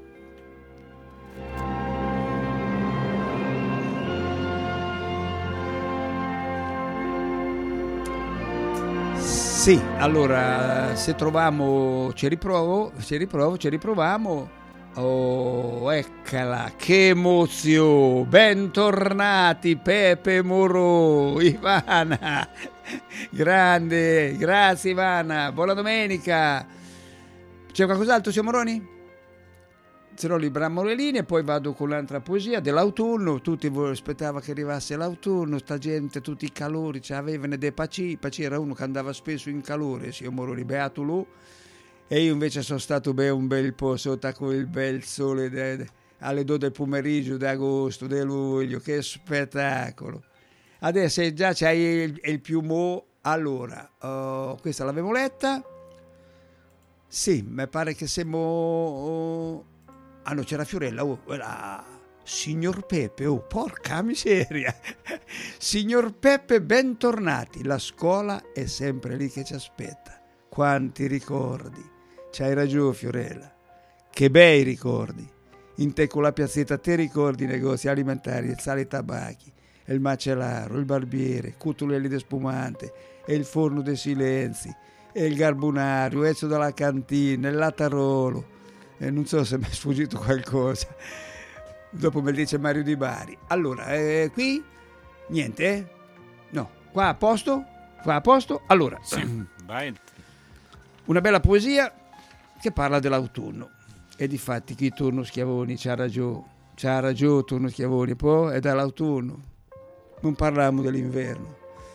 Sì, allora se troviamo ci riprovo, ci riprovo, ci riproviamo. Oh, eccola, che emozione! Bentornati Pepe Moro, Ivana. Grande, grazie Ivana, buona domenica. C'è qualcos'altro, signor Moroni? Se no libriamo le linee e poi vado con l'altra poesia dell'autunno. Tutti voi aspettava che arrivasse l'autunno, sta gente, tutti i calori, cioè avevano dei Paci. Paci era uno che andava spesso in calore, signor Moroni, beato lui. E io invece sono stato bene un bel po' sotto quel bel sole de, de, alle due del pomeriggio d'agosto, di luglio, che spettacolo. Adesso già c'hai il, il piumò. Allora, uh, questa l'avevo letta. Sì, mi pare che siamo... Uh, ah no, c'era Fiorella. Oh, la... Signor Peppe, oh, porca miseria. Signor Peppe, bentornati. La scuola è sempre lì che ci aspetta. Quanti ricordi. C'hai ragione, Fiorella. Che bei ricordi. In te con la piazzetta te ricordi i negozi alimentari, il sale e tabacchi, il macellaro, il barbiere, cutulelli di spumante, e il forno dei silenzi, e il garbunario, ezzo dalla cantina, il latarolo. E non so se mi è sfuggito qualcosa. Dopo me lo dice Mario Di Bari. Allora, eh, qui niente, eh? No, qua a posto? Qua a posto? Allora, sì, vai. Una bella poesia che parla dell'autunno. E difatti chi Turno Schiavoni c'ha ragione, c'ha ragione Turno Schiavoni, poi è dall'autunno. Non parliamo dell'inverno.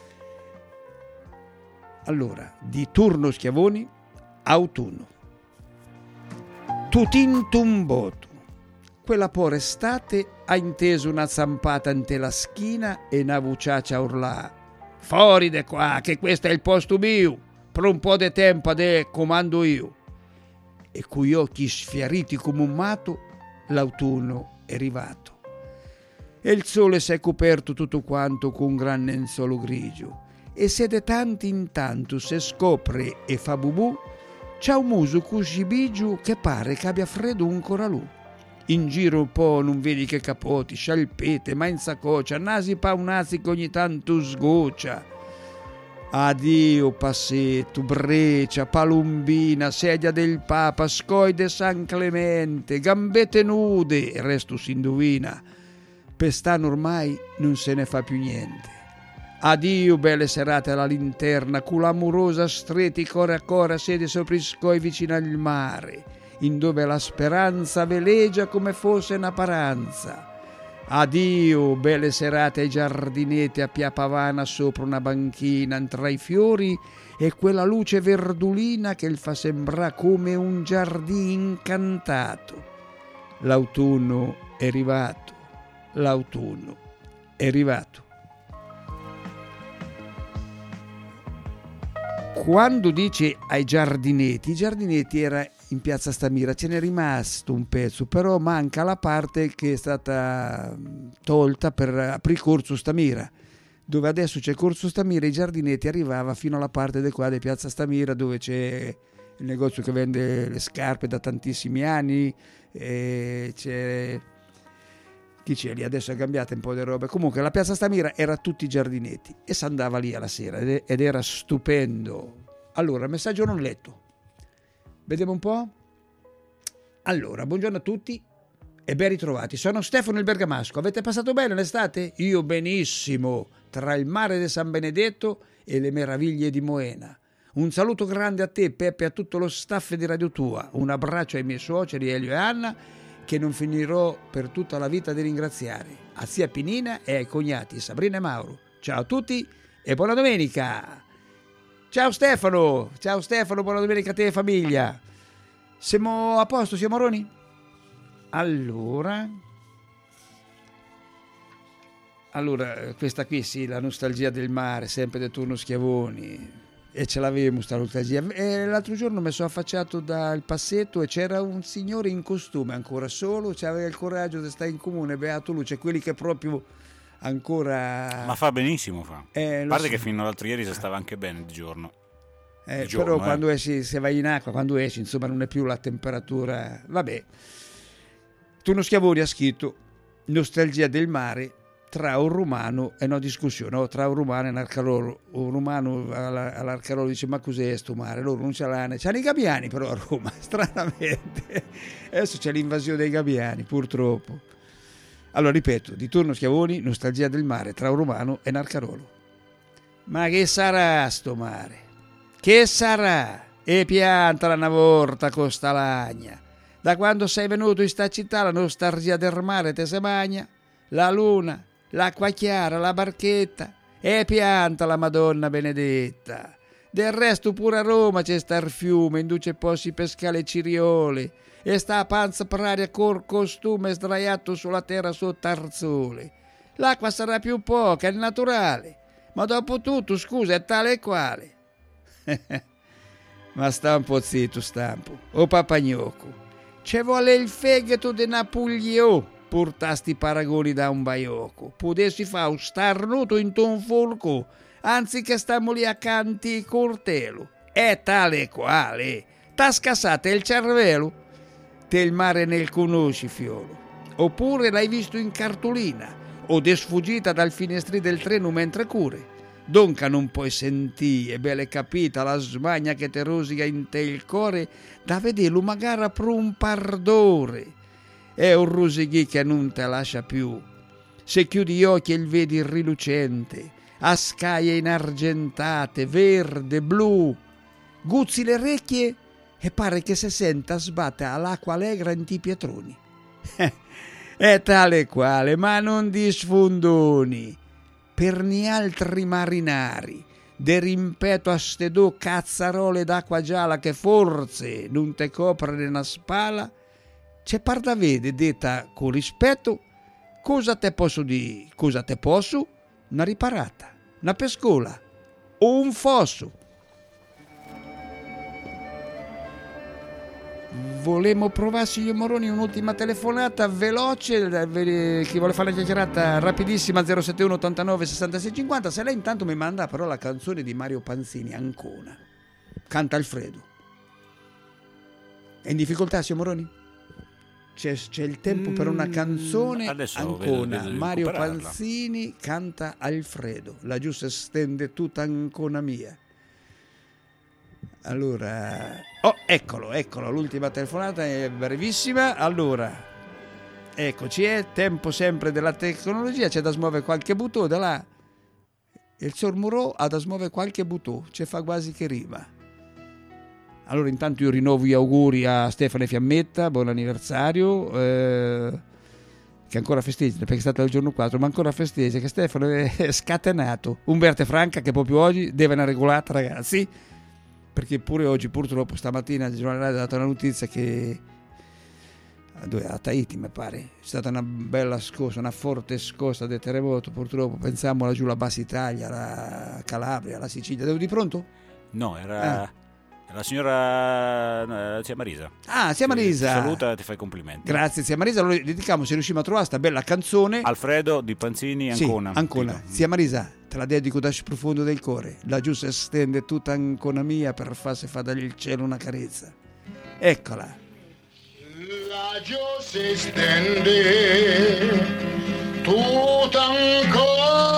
Allora, di Turno Schiavoni, autunno. Tutintumbotu, quella pore estate ha inteso una zampata ante la schina e una vuciaccia urlà: fuori de qua, che questo è il posto mio, per un po' di tempo ade comando io. E coi occhi sfiariti come un matto, l'autunno è arrivato. E il sole si è coperto tutto quanto con un gran lenzuolo grigio, e se de tanto in tanto se scopre e fa bubù, c'ha un muso così bigio che pare che abbia freddo un coralù. In giro un po' non vedi che capoti, scialpete, ma in saccoccia, nasi pa un nazi che ogni tanto sgoccia. Addio passetto, breccia, palombina, sedia del Papa, scoide San Clemente, gambette nude, il resto si indovina. Pest'anno ormai non se ne fa più niente. Addio belle serate alla linterna, con l'amorosa streti core a core sede sopra i scoi vicino al mare, in dove la speranza veleggia come fosse una paranza. Addio belle serate ai giardinetti a Pia Pavana sopra una banchina tra i fiori e quella luce verdulina che il fa sembrare come un giardino incantato. L'autunno è arrivato, l'autunno è arrivato. Quando dice ai giardinetti, i giardinetti era in piazza Stamira, ce n'è rimasto un pezzo, però manca la parte che è stata tolta per aprire Corso Stamira, dove adesso c'è Corso Stamira, i giardinetti arrivava fino alla parte di qua di piazza Stamira, dove c'è il negozio che vende le scarpe da tantissimi anni, e c'è chi c'è lì, adesso è cambiata un po' di roba. Comunque la piazza Stamira era tutti i giardinetti e si andava lì alla sera ed era stupendo. Allora, messaggio non letto, vediamo un po'. Allora, buongiorno a tutti e ben ritrovati. Sono Stefano il Bergamasco. Avete passato bene l'estate? Io benissimo, tra il mare di San Benedetto e le meraviglie di Moena. Un saluto grande a te, Peppe, e a tutto lo staff di Radio Tua. Un abbraccio ai miei suoceri Elio e Anna, che non finirò per tutta la vita di ringraziare, a zia Pinina e ai cognati Sabrina e Mauro. Ciao a tutti e buona domenica. Ciao Stefano, ciao Stefano, buona domenica a te e famiglia. Siamo a posto, siamo Roni? Allora, allora questa qui sì, la nostalgia del mare, sempre del turno Schiavoni. E ce l'avevo sta nostalgia. E l'altro giorno mi sono affacciato dal passetto e c'era un signore in costume ancora solo, aveva il coraggio di stare in comune, beato lui, c'è quelli che proprio ancora... Ma fa benissimo, fa. Eh, a parte so. che fino all'altro ieri si stava anche bene di giorno. Eh, di giorno però eh. quando esci, se vai in acqua, quando esci, insomma non è più la temperatura... Vabbè. Turno Schiavoni ha scritto nostalgia del mare tra un rumano e no discussione, no? Tra un rumano e un arcarolo. Un rumano all'arcarolo dice: ma cos'è sto mare? Loro non ce l'hanno, c'hanno i gabbiani però a Roma, stranamente. Adesso c'è l'invasione dei gabbiani, purtroppo. Allora ripeto, di Turno Schiavoni, nostalgia del mare tra un rumano e un arcarolo. Ma che sarà sto mare? Che sarà? E piantala una volta con sta lagna. Da quando sei venuto in sta città la nostalgia del mare te se magna. La luna, l'acqua chiara, la barchetta, e pianta la Madonna benedetta. Del resto pure a Roma c'è sta il fiume, in dove posi pescare le ciriole, e sta a panza per aria col costume sdraiato sulla terra sotto arzole. L'acqua sarà più poca, è naturale, ma dopo tutto, scusa, è tale e quale. Ma sta un po' zitto, stampo, o papagnocco. Ci vuole il fegato di Napoleone portasti paragoni da un baiocco. Potessi fare un starnuto in un folco, anziché stiamo lì accanti coltello. È tale quale. T'ha scassato il cervello? Te il mare nel conosci, fiolo. Oppure l'hai visto in cartolina, o de sfuggita dal finestrino del treno mentre cure. Donca non puoi sentire, belle capita, la smania che te rosica in te il cuore, da vederlo magari per un pardore. È un rosichi che non te lascia più. Se chiudi gli occhi e il vedi rilucente, a scaie inargentate, verde, blu. Guzzi le orecchie e pare che se senta sbatte all'acqua allegra in ti pietroni. È tale quale, ma non di sfondoni. Per ni altri marinari, de rimpeto a ste due cazzarole d'acqua gialla che forse non te copre una spalla, c'è par da vede, detta con rispetto, cosa te posso dire, cosa te posso? Una riparata, una pescola o un fosso. Volemo provare, signor Moroni, un'ultima telefonata veloce, chi vuole fare una chiacchierata rapidissima, zero sette uno ottantanove sessantasei cinquanta. Se lei intanto mi manda però la canzone di Mario Panzini, Ancona, canta Alfredo. È in difficoltà, signor Moroni? C'è, c'è il tempo per una canzone. Adesso Ancona, vedo di Mario recuperarla. Panzini canta Alfredo, la giusta stende tutta Ancona mia. Allora, oh, eccolo, eccolo, l'ultima telefonata è brevissima. Allora, eccoci, è tempo sempre della tecnologia, c'è da smuovere qualche bottone da là. Il signor Murò ha da smuovere qualche bottone, ci fa quasi che rima. Allora, intanto io rinnovo gli auguri a Stefano Fiammetta, buon anniversario, eh, che ancora festeggia, perché è stato il giorno quattro, ma ancora festeggia, che Stefano è scatenato. Umberto e Franca, che proprio oggi deve una regolata, ragazzi, perché pure oggi, purtroppo, stamattina il giornale ha dato una notizia che a Tahiti, mi pare, è stata una bella scossa, una forte scossa del terremoto, purtroppo. Pensiamo laggiù la Bassa Italia, la Calabria, la Sicilia. Devo di pronto? No, era... Ah. La signora zia Marisa. Ah, zia Marisa. Ti saluta e ti fa i complimenti. Grazie, zia Marisa. Allora dedichiamo, se riusciamo a trovare sta bella canzone. Alfredo di Panzini, Ancona. Sì, Ancona. Zia Marisa, te la dedico dal profondo del cuore. La giusta stende tutta Ancona mia per farsi fa dal cielo una carezza. Eccola. La giusta stende tutta Ancona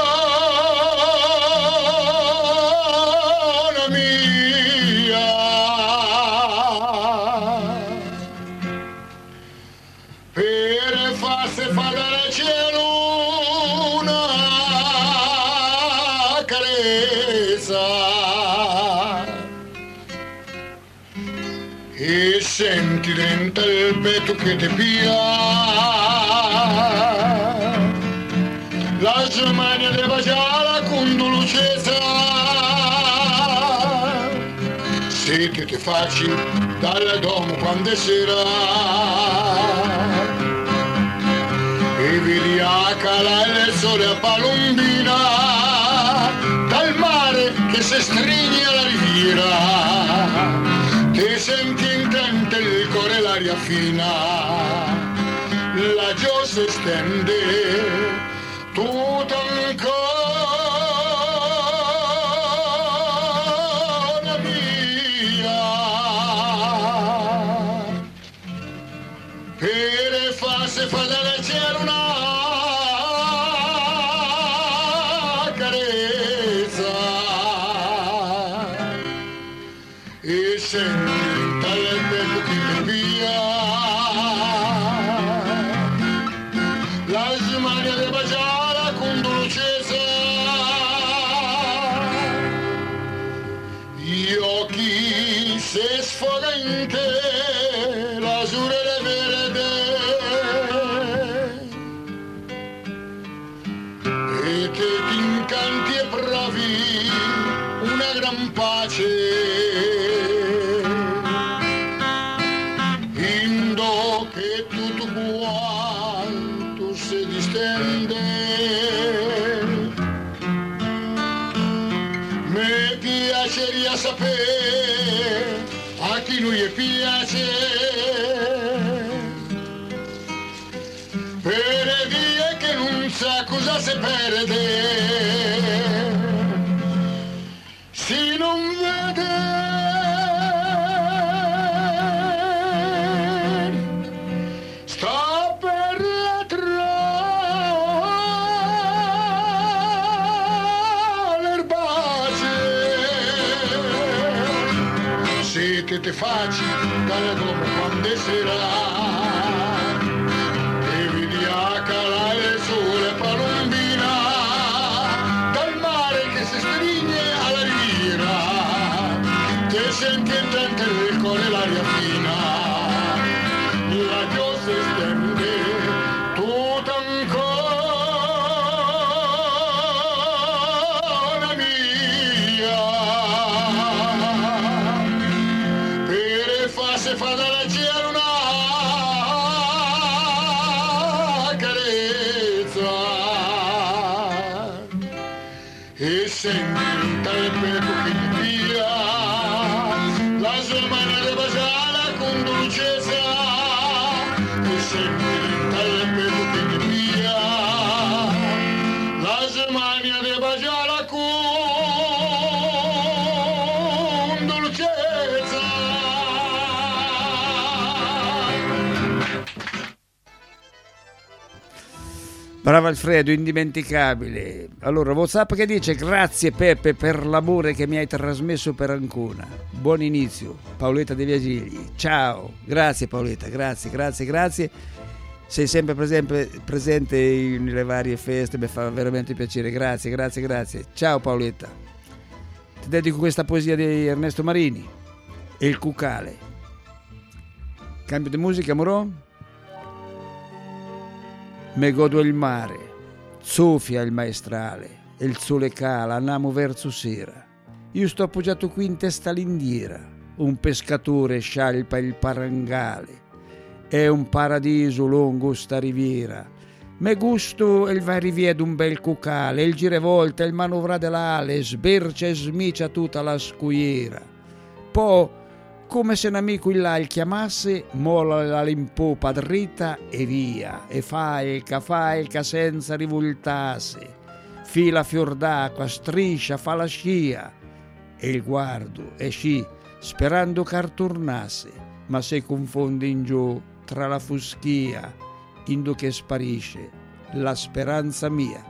senti dentro il petto che ti pia la Germania deve baciare con dolcezza se te ti facci dal domo quando è sera e vedi a calare il sole a Palombina dal mare che si stringe alla riviera ti senti intente il cuore l'aria fina, la giostra stende tutta Ancona mia, per farsi fa dalla cielo una carezza e senti sfoga in te l'azzurre verde e te ti incanti e provi una gran pace indo che tutto quanto si distende mi piaceria sapere a chi lui piace per dire che non sa cosa si perde si non vede sta per che ti facci dalla come quando sera e vedi a calare il sole Palombina dal mare che si stringe alla riviera ti senti intente il cuore l'aria fina la giostra stende tutta Ancona mia se fa dalla cielo una senti il pepo che ti pia, la sua mano di baciare con dolcezza, tu senti il pepo che ti pia, la sua mano di baciare con dolcezza. Bravo Alfredo, indimenticabile. Allora, WhatsApp che dice: grazie Peppe per l'amore che mi hai trasmesso per Ancona. Buon inizio, Paoletta De Viagigli. Ciao, grazie Paoletta, grazie, grazie, grazie. Sei sempre presente, presente nelle varie feste, mi fa veramente piacere. Grazie, grazie, grazie. Ciao Paoletta. Ti dedico questa poesia di Ernesto Marini, E il cucale. Cambio di musica, moro? Me godo il mare, soffia il maestrale, e il sole cala, andiamo verso sera. Io sto appoggiato qui in testa all'indiera, un pescatore scialpa il parangale. È un paradiso lungo sta riviera. Me gusto il va e rivia d'un bel cucale, il girevolta, il manovra dell'ale, sbercia e smicia tutta la scuiera. Poi, come se un amico il là il chiamasse, mola la limpopa dritta e via, e falca, falca senza rivoltasse, fila fior d'acqua, striscia, fa la scia, e il guardo e sci, sperando che tornasse, ma se confonde in giù tra la fuschia, indo che sparisce la speranza mia.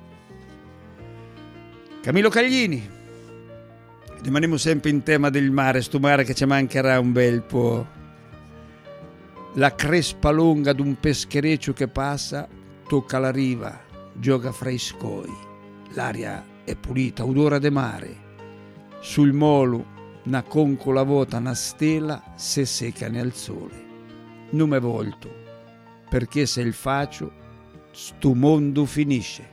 Camillo Caglini. Rimaniamo sempre in tema del mare, sto mare che ci mancherà un bel po'. La crespa lunga d'un peschereccio che passa, tocca la riva, gioca fra i scoi. L'aria è pulita, odora de mare. Sul molo, una concola vuota, una stella, se secca nel sole. Non me volto, perché se il faccio, sto mondo finisce.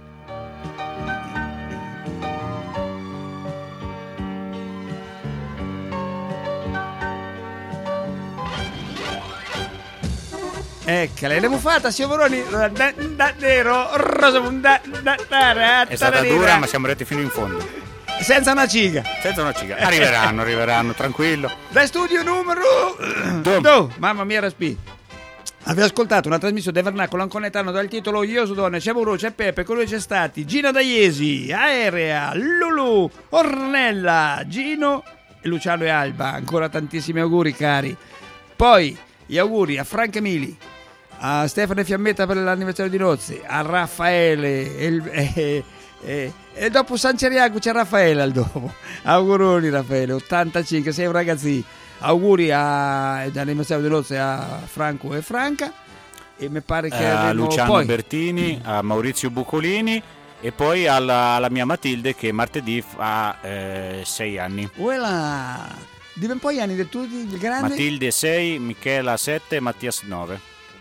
Eccola, l'abbiamo fatta, signor Moroni. Nero, rosa, è stata dura, ma siamo arrivati fino in fondo. Senza una ciga. Senza una ciga. Arriveranno, arriveranno, tranquillo. Da studio numero due. Mamma mia, raspi. Avete ascoltato una trasmissione del Vernacolo Anconetano dal titolo Io so donne, c'è Muro, c'è Peppe, con lui c'è stati Gino Daiesi, Aerea, Lulu, Ornella, Gino e Luciano e Alba. Ancora tantissimi auguri, cari. Poi gli auguri a Franca Mili, a Stefano Fiammetta per l'anniversario di nozze, a Raffaele e, e, e, e dopo San Ceriago c'è Raffaele al dopo. Auguroni Raffaele, ottantacinque, sei un ragazzi. Auguri all'anniversario di nozze a Franco e Franca, e mi pare che a abbiamo Luciano poi Bertini, a Maurizio Bucolini e poi alla, alla mia Matilde che martedì fa eh, sei anni. Uela! Di un po' gli anni del tuo il grande? Matilde sei, Michela sette e Mattias nove.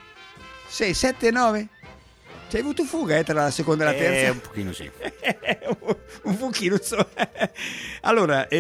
sei, sette e nove? Ci hai avuto fuga eh, tra la seconda e la terza? Eh, un pochino sì. un pochino, insomma. Allora,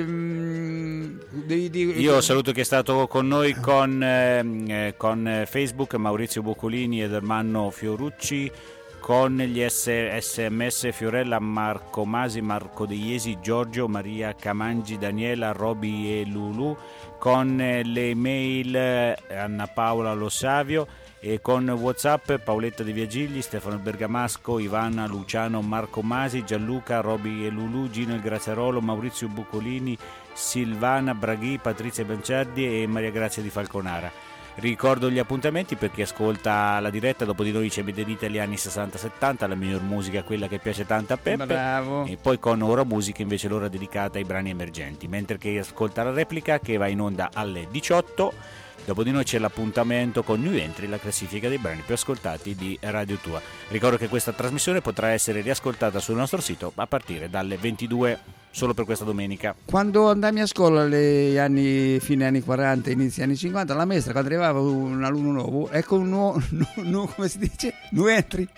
ehm, devi, devi... io saluto chi è stato con noi con, eh, con Facebook, Maurizio Boccolini ed Ermanno Fiorucci, con gli S M S Fiorella, Marco Masi, Marco De Iesi, Giorgio, Maria Camangi, Daniela, Roby e Lulu, con le email Anna Paola Lo Savio, e con WhatsApp Paoletta De Viagigli, Stefano Bergamasco, Ivana, Luciano, Marco Masi, Gianluca, Roby e Lulu, Gino il Graziarolo, Maurizio Bucolini, Silvana Braghi, Patrizia Banciardi e Maria Grazia di Falconara. Ricordo gli appuntamenti per chi ascolta la diretta: dopo di noi c'è Benedita agli anni sessanta settanta, la miglior musica, quella che piace tanto a Peppe. Bravo. E poi con Ora Musica invece l'ora dedicata ai brani emergenti, mentre chi ascolta la replica che va in onda alle diciotto. Dopo di noi c'è l'appuntamento con New Entry, la classifica dei brani più ascoltati di Radio Tua. Ricordo che questa trasmissione potrà essere riascoltata sul nostro sito a partire dalle ventidue, solo per questa domenica. Quando andammi a scuola negli anni, fine anni quaranta, inizi anni cinquanta, la maestra quando arrivava un alunno nuovo, ecco un nuovo, nu, nu, come si dice? New Entry.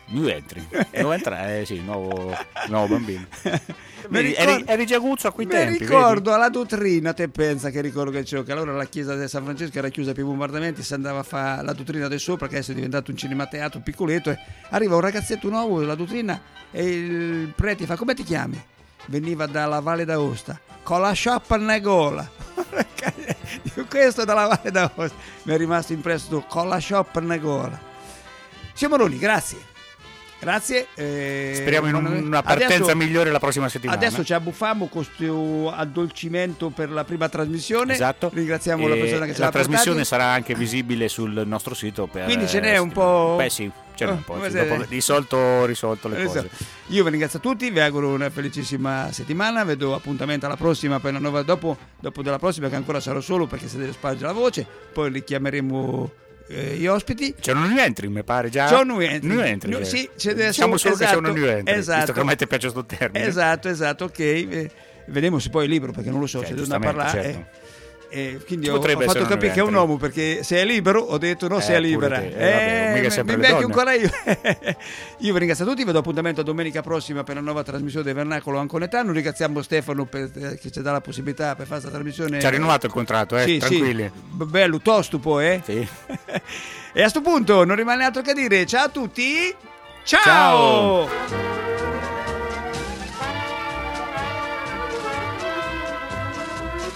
New entry, nuovo entra- eh, sì, nuovo, nuovo bambino. Mi Vedi, ricordo- eri, eri già Guzzo a quei Mi tempi. ricordo alla dottrina, te pensa che ricordo che c'era che allora la chiesa di San Francesco era chiusa per i bombardamenti, si andava a fare la dottrina del sopra, che adesso è diventato un cinemateatro piccoletto, e arriva un ragazzetto nuovo della dottrina e il prete fa: come ti chiami? Veniva dalla Valle d'Aosta con la scioppa nella gola. Dico, questo è dalla Valle d'Aosta, mi è rimasto impresso con la scioppa nella gola. Signor Moroni, grazie. Grazie. eh, Speriamo in un- una partenza adesso- migliore la prossima settimana. Adesso ci abbuffiamo con questo addolcimento per la prima trasmissione. Esatto. Ringraziamo E la persona che ce la l'ha trasmissione portati. sarà anche visibile sul nostro sito. Per, Quindi ce n'è un po'. Beh sì, ce n'è un po'. Come sì, se- dopo risolto, ho risolto le cose. Io vi ringrazio a tutti, vi auguro una felicissima settimana, vedo appuntamento alla prossima per una nuova dopo, dopo della prossima, che ancora sarò solo perché si deve spargere la voce, poi li chiameremo eh, gli ospiti. C'è un new entry, mi pare già. C'è un new entry. New entry, New- eh. sì, c'è adesso- diciamo solo esatto, che c'è un new entry, esatto. visto che a me ti piace sto termine. Esatto, esatto, ok. Eh, Vedremo se poi è libero, perché non lo so, Cioè, se devono giustamente, parlare. certo. eh, eh, quindi Ci ho, ho potrebbe fatto essere capire un che è un entry. uomo, perché se è libero ho detto no, Eh, se è pure libera. te. Eh, vabbè, mica mi- sempre mi le becchio donne. ancora io. Io vi ringrazio a tutti, vi do appuntamento a domenica prossima per la nuova trasmissione del Vernacolo Anconetano. Ringraziamo Stefano per, eh, che ci dà la possibilità per fare questa trasmissione. Ci ha rinnovato il contratto, eh? Sì, Tranquilli. sì. B- bello, tosto poi, eh? Sì. E a sto punto non rimane altro che dire ciao a tutti. Ciao! Ciao.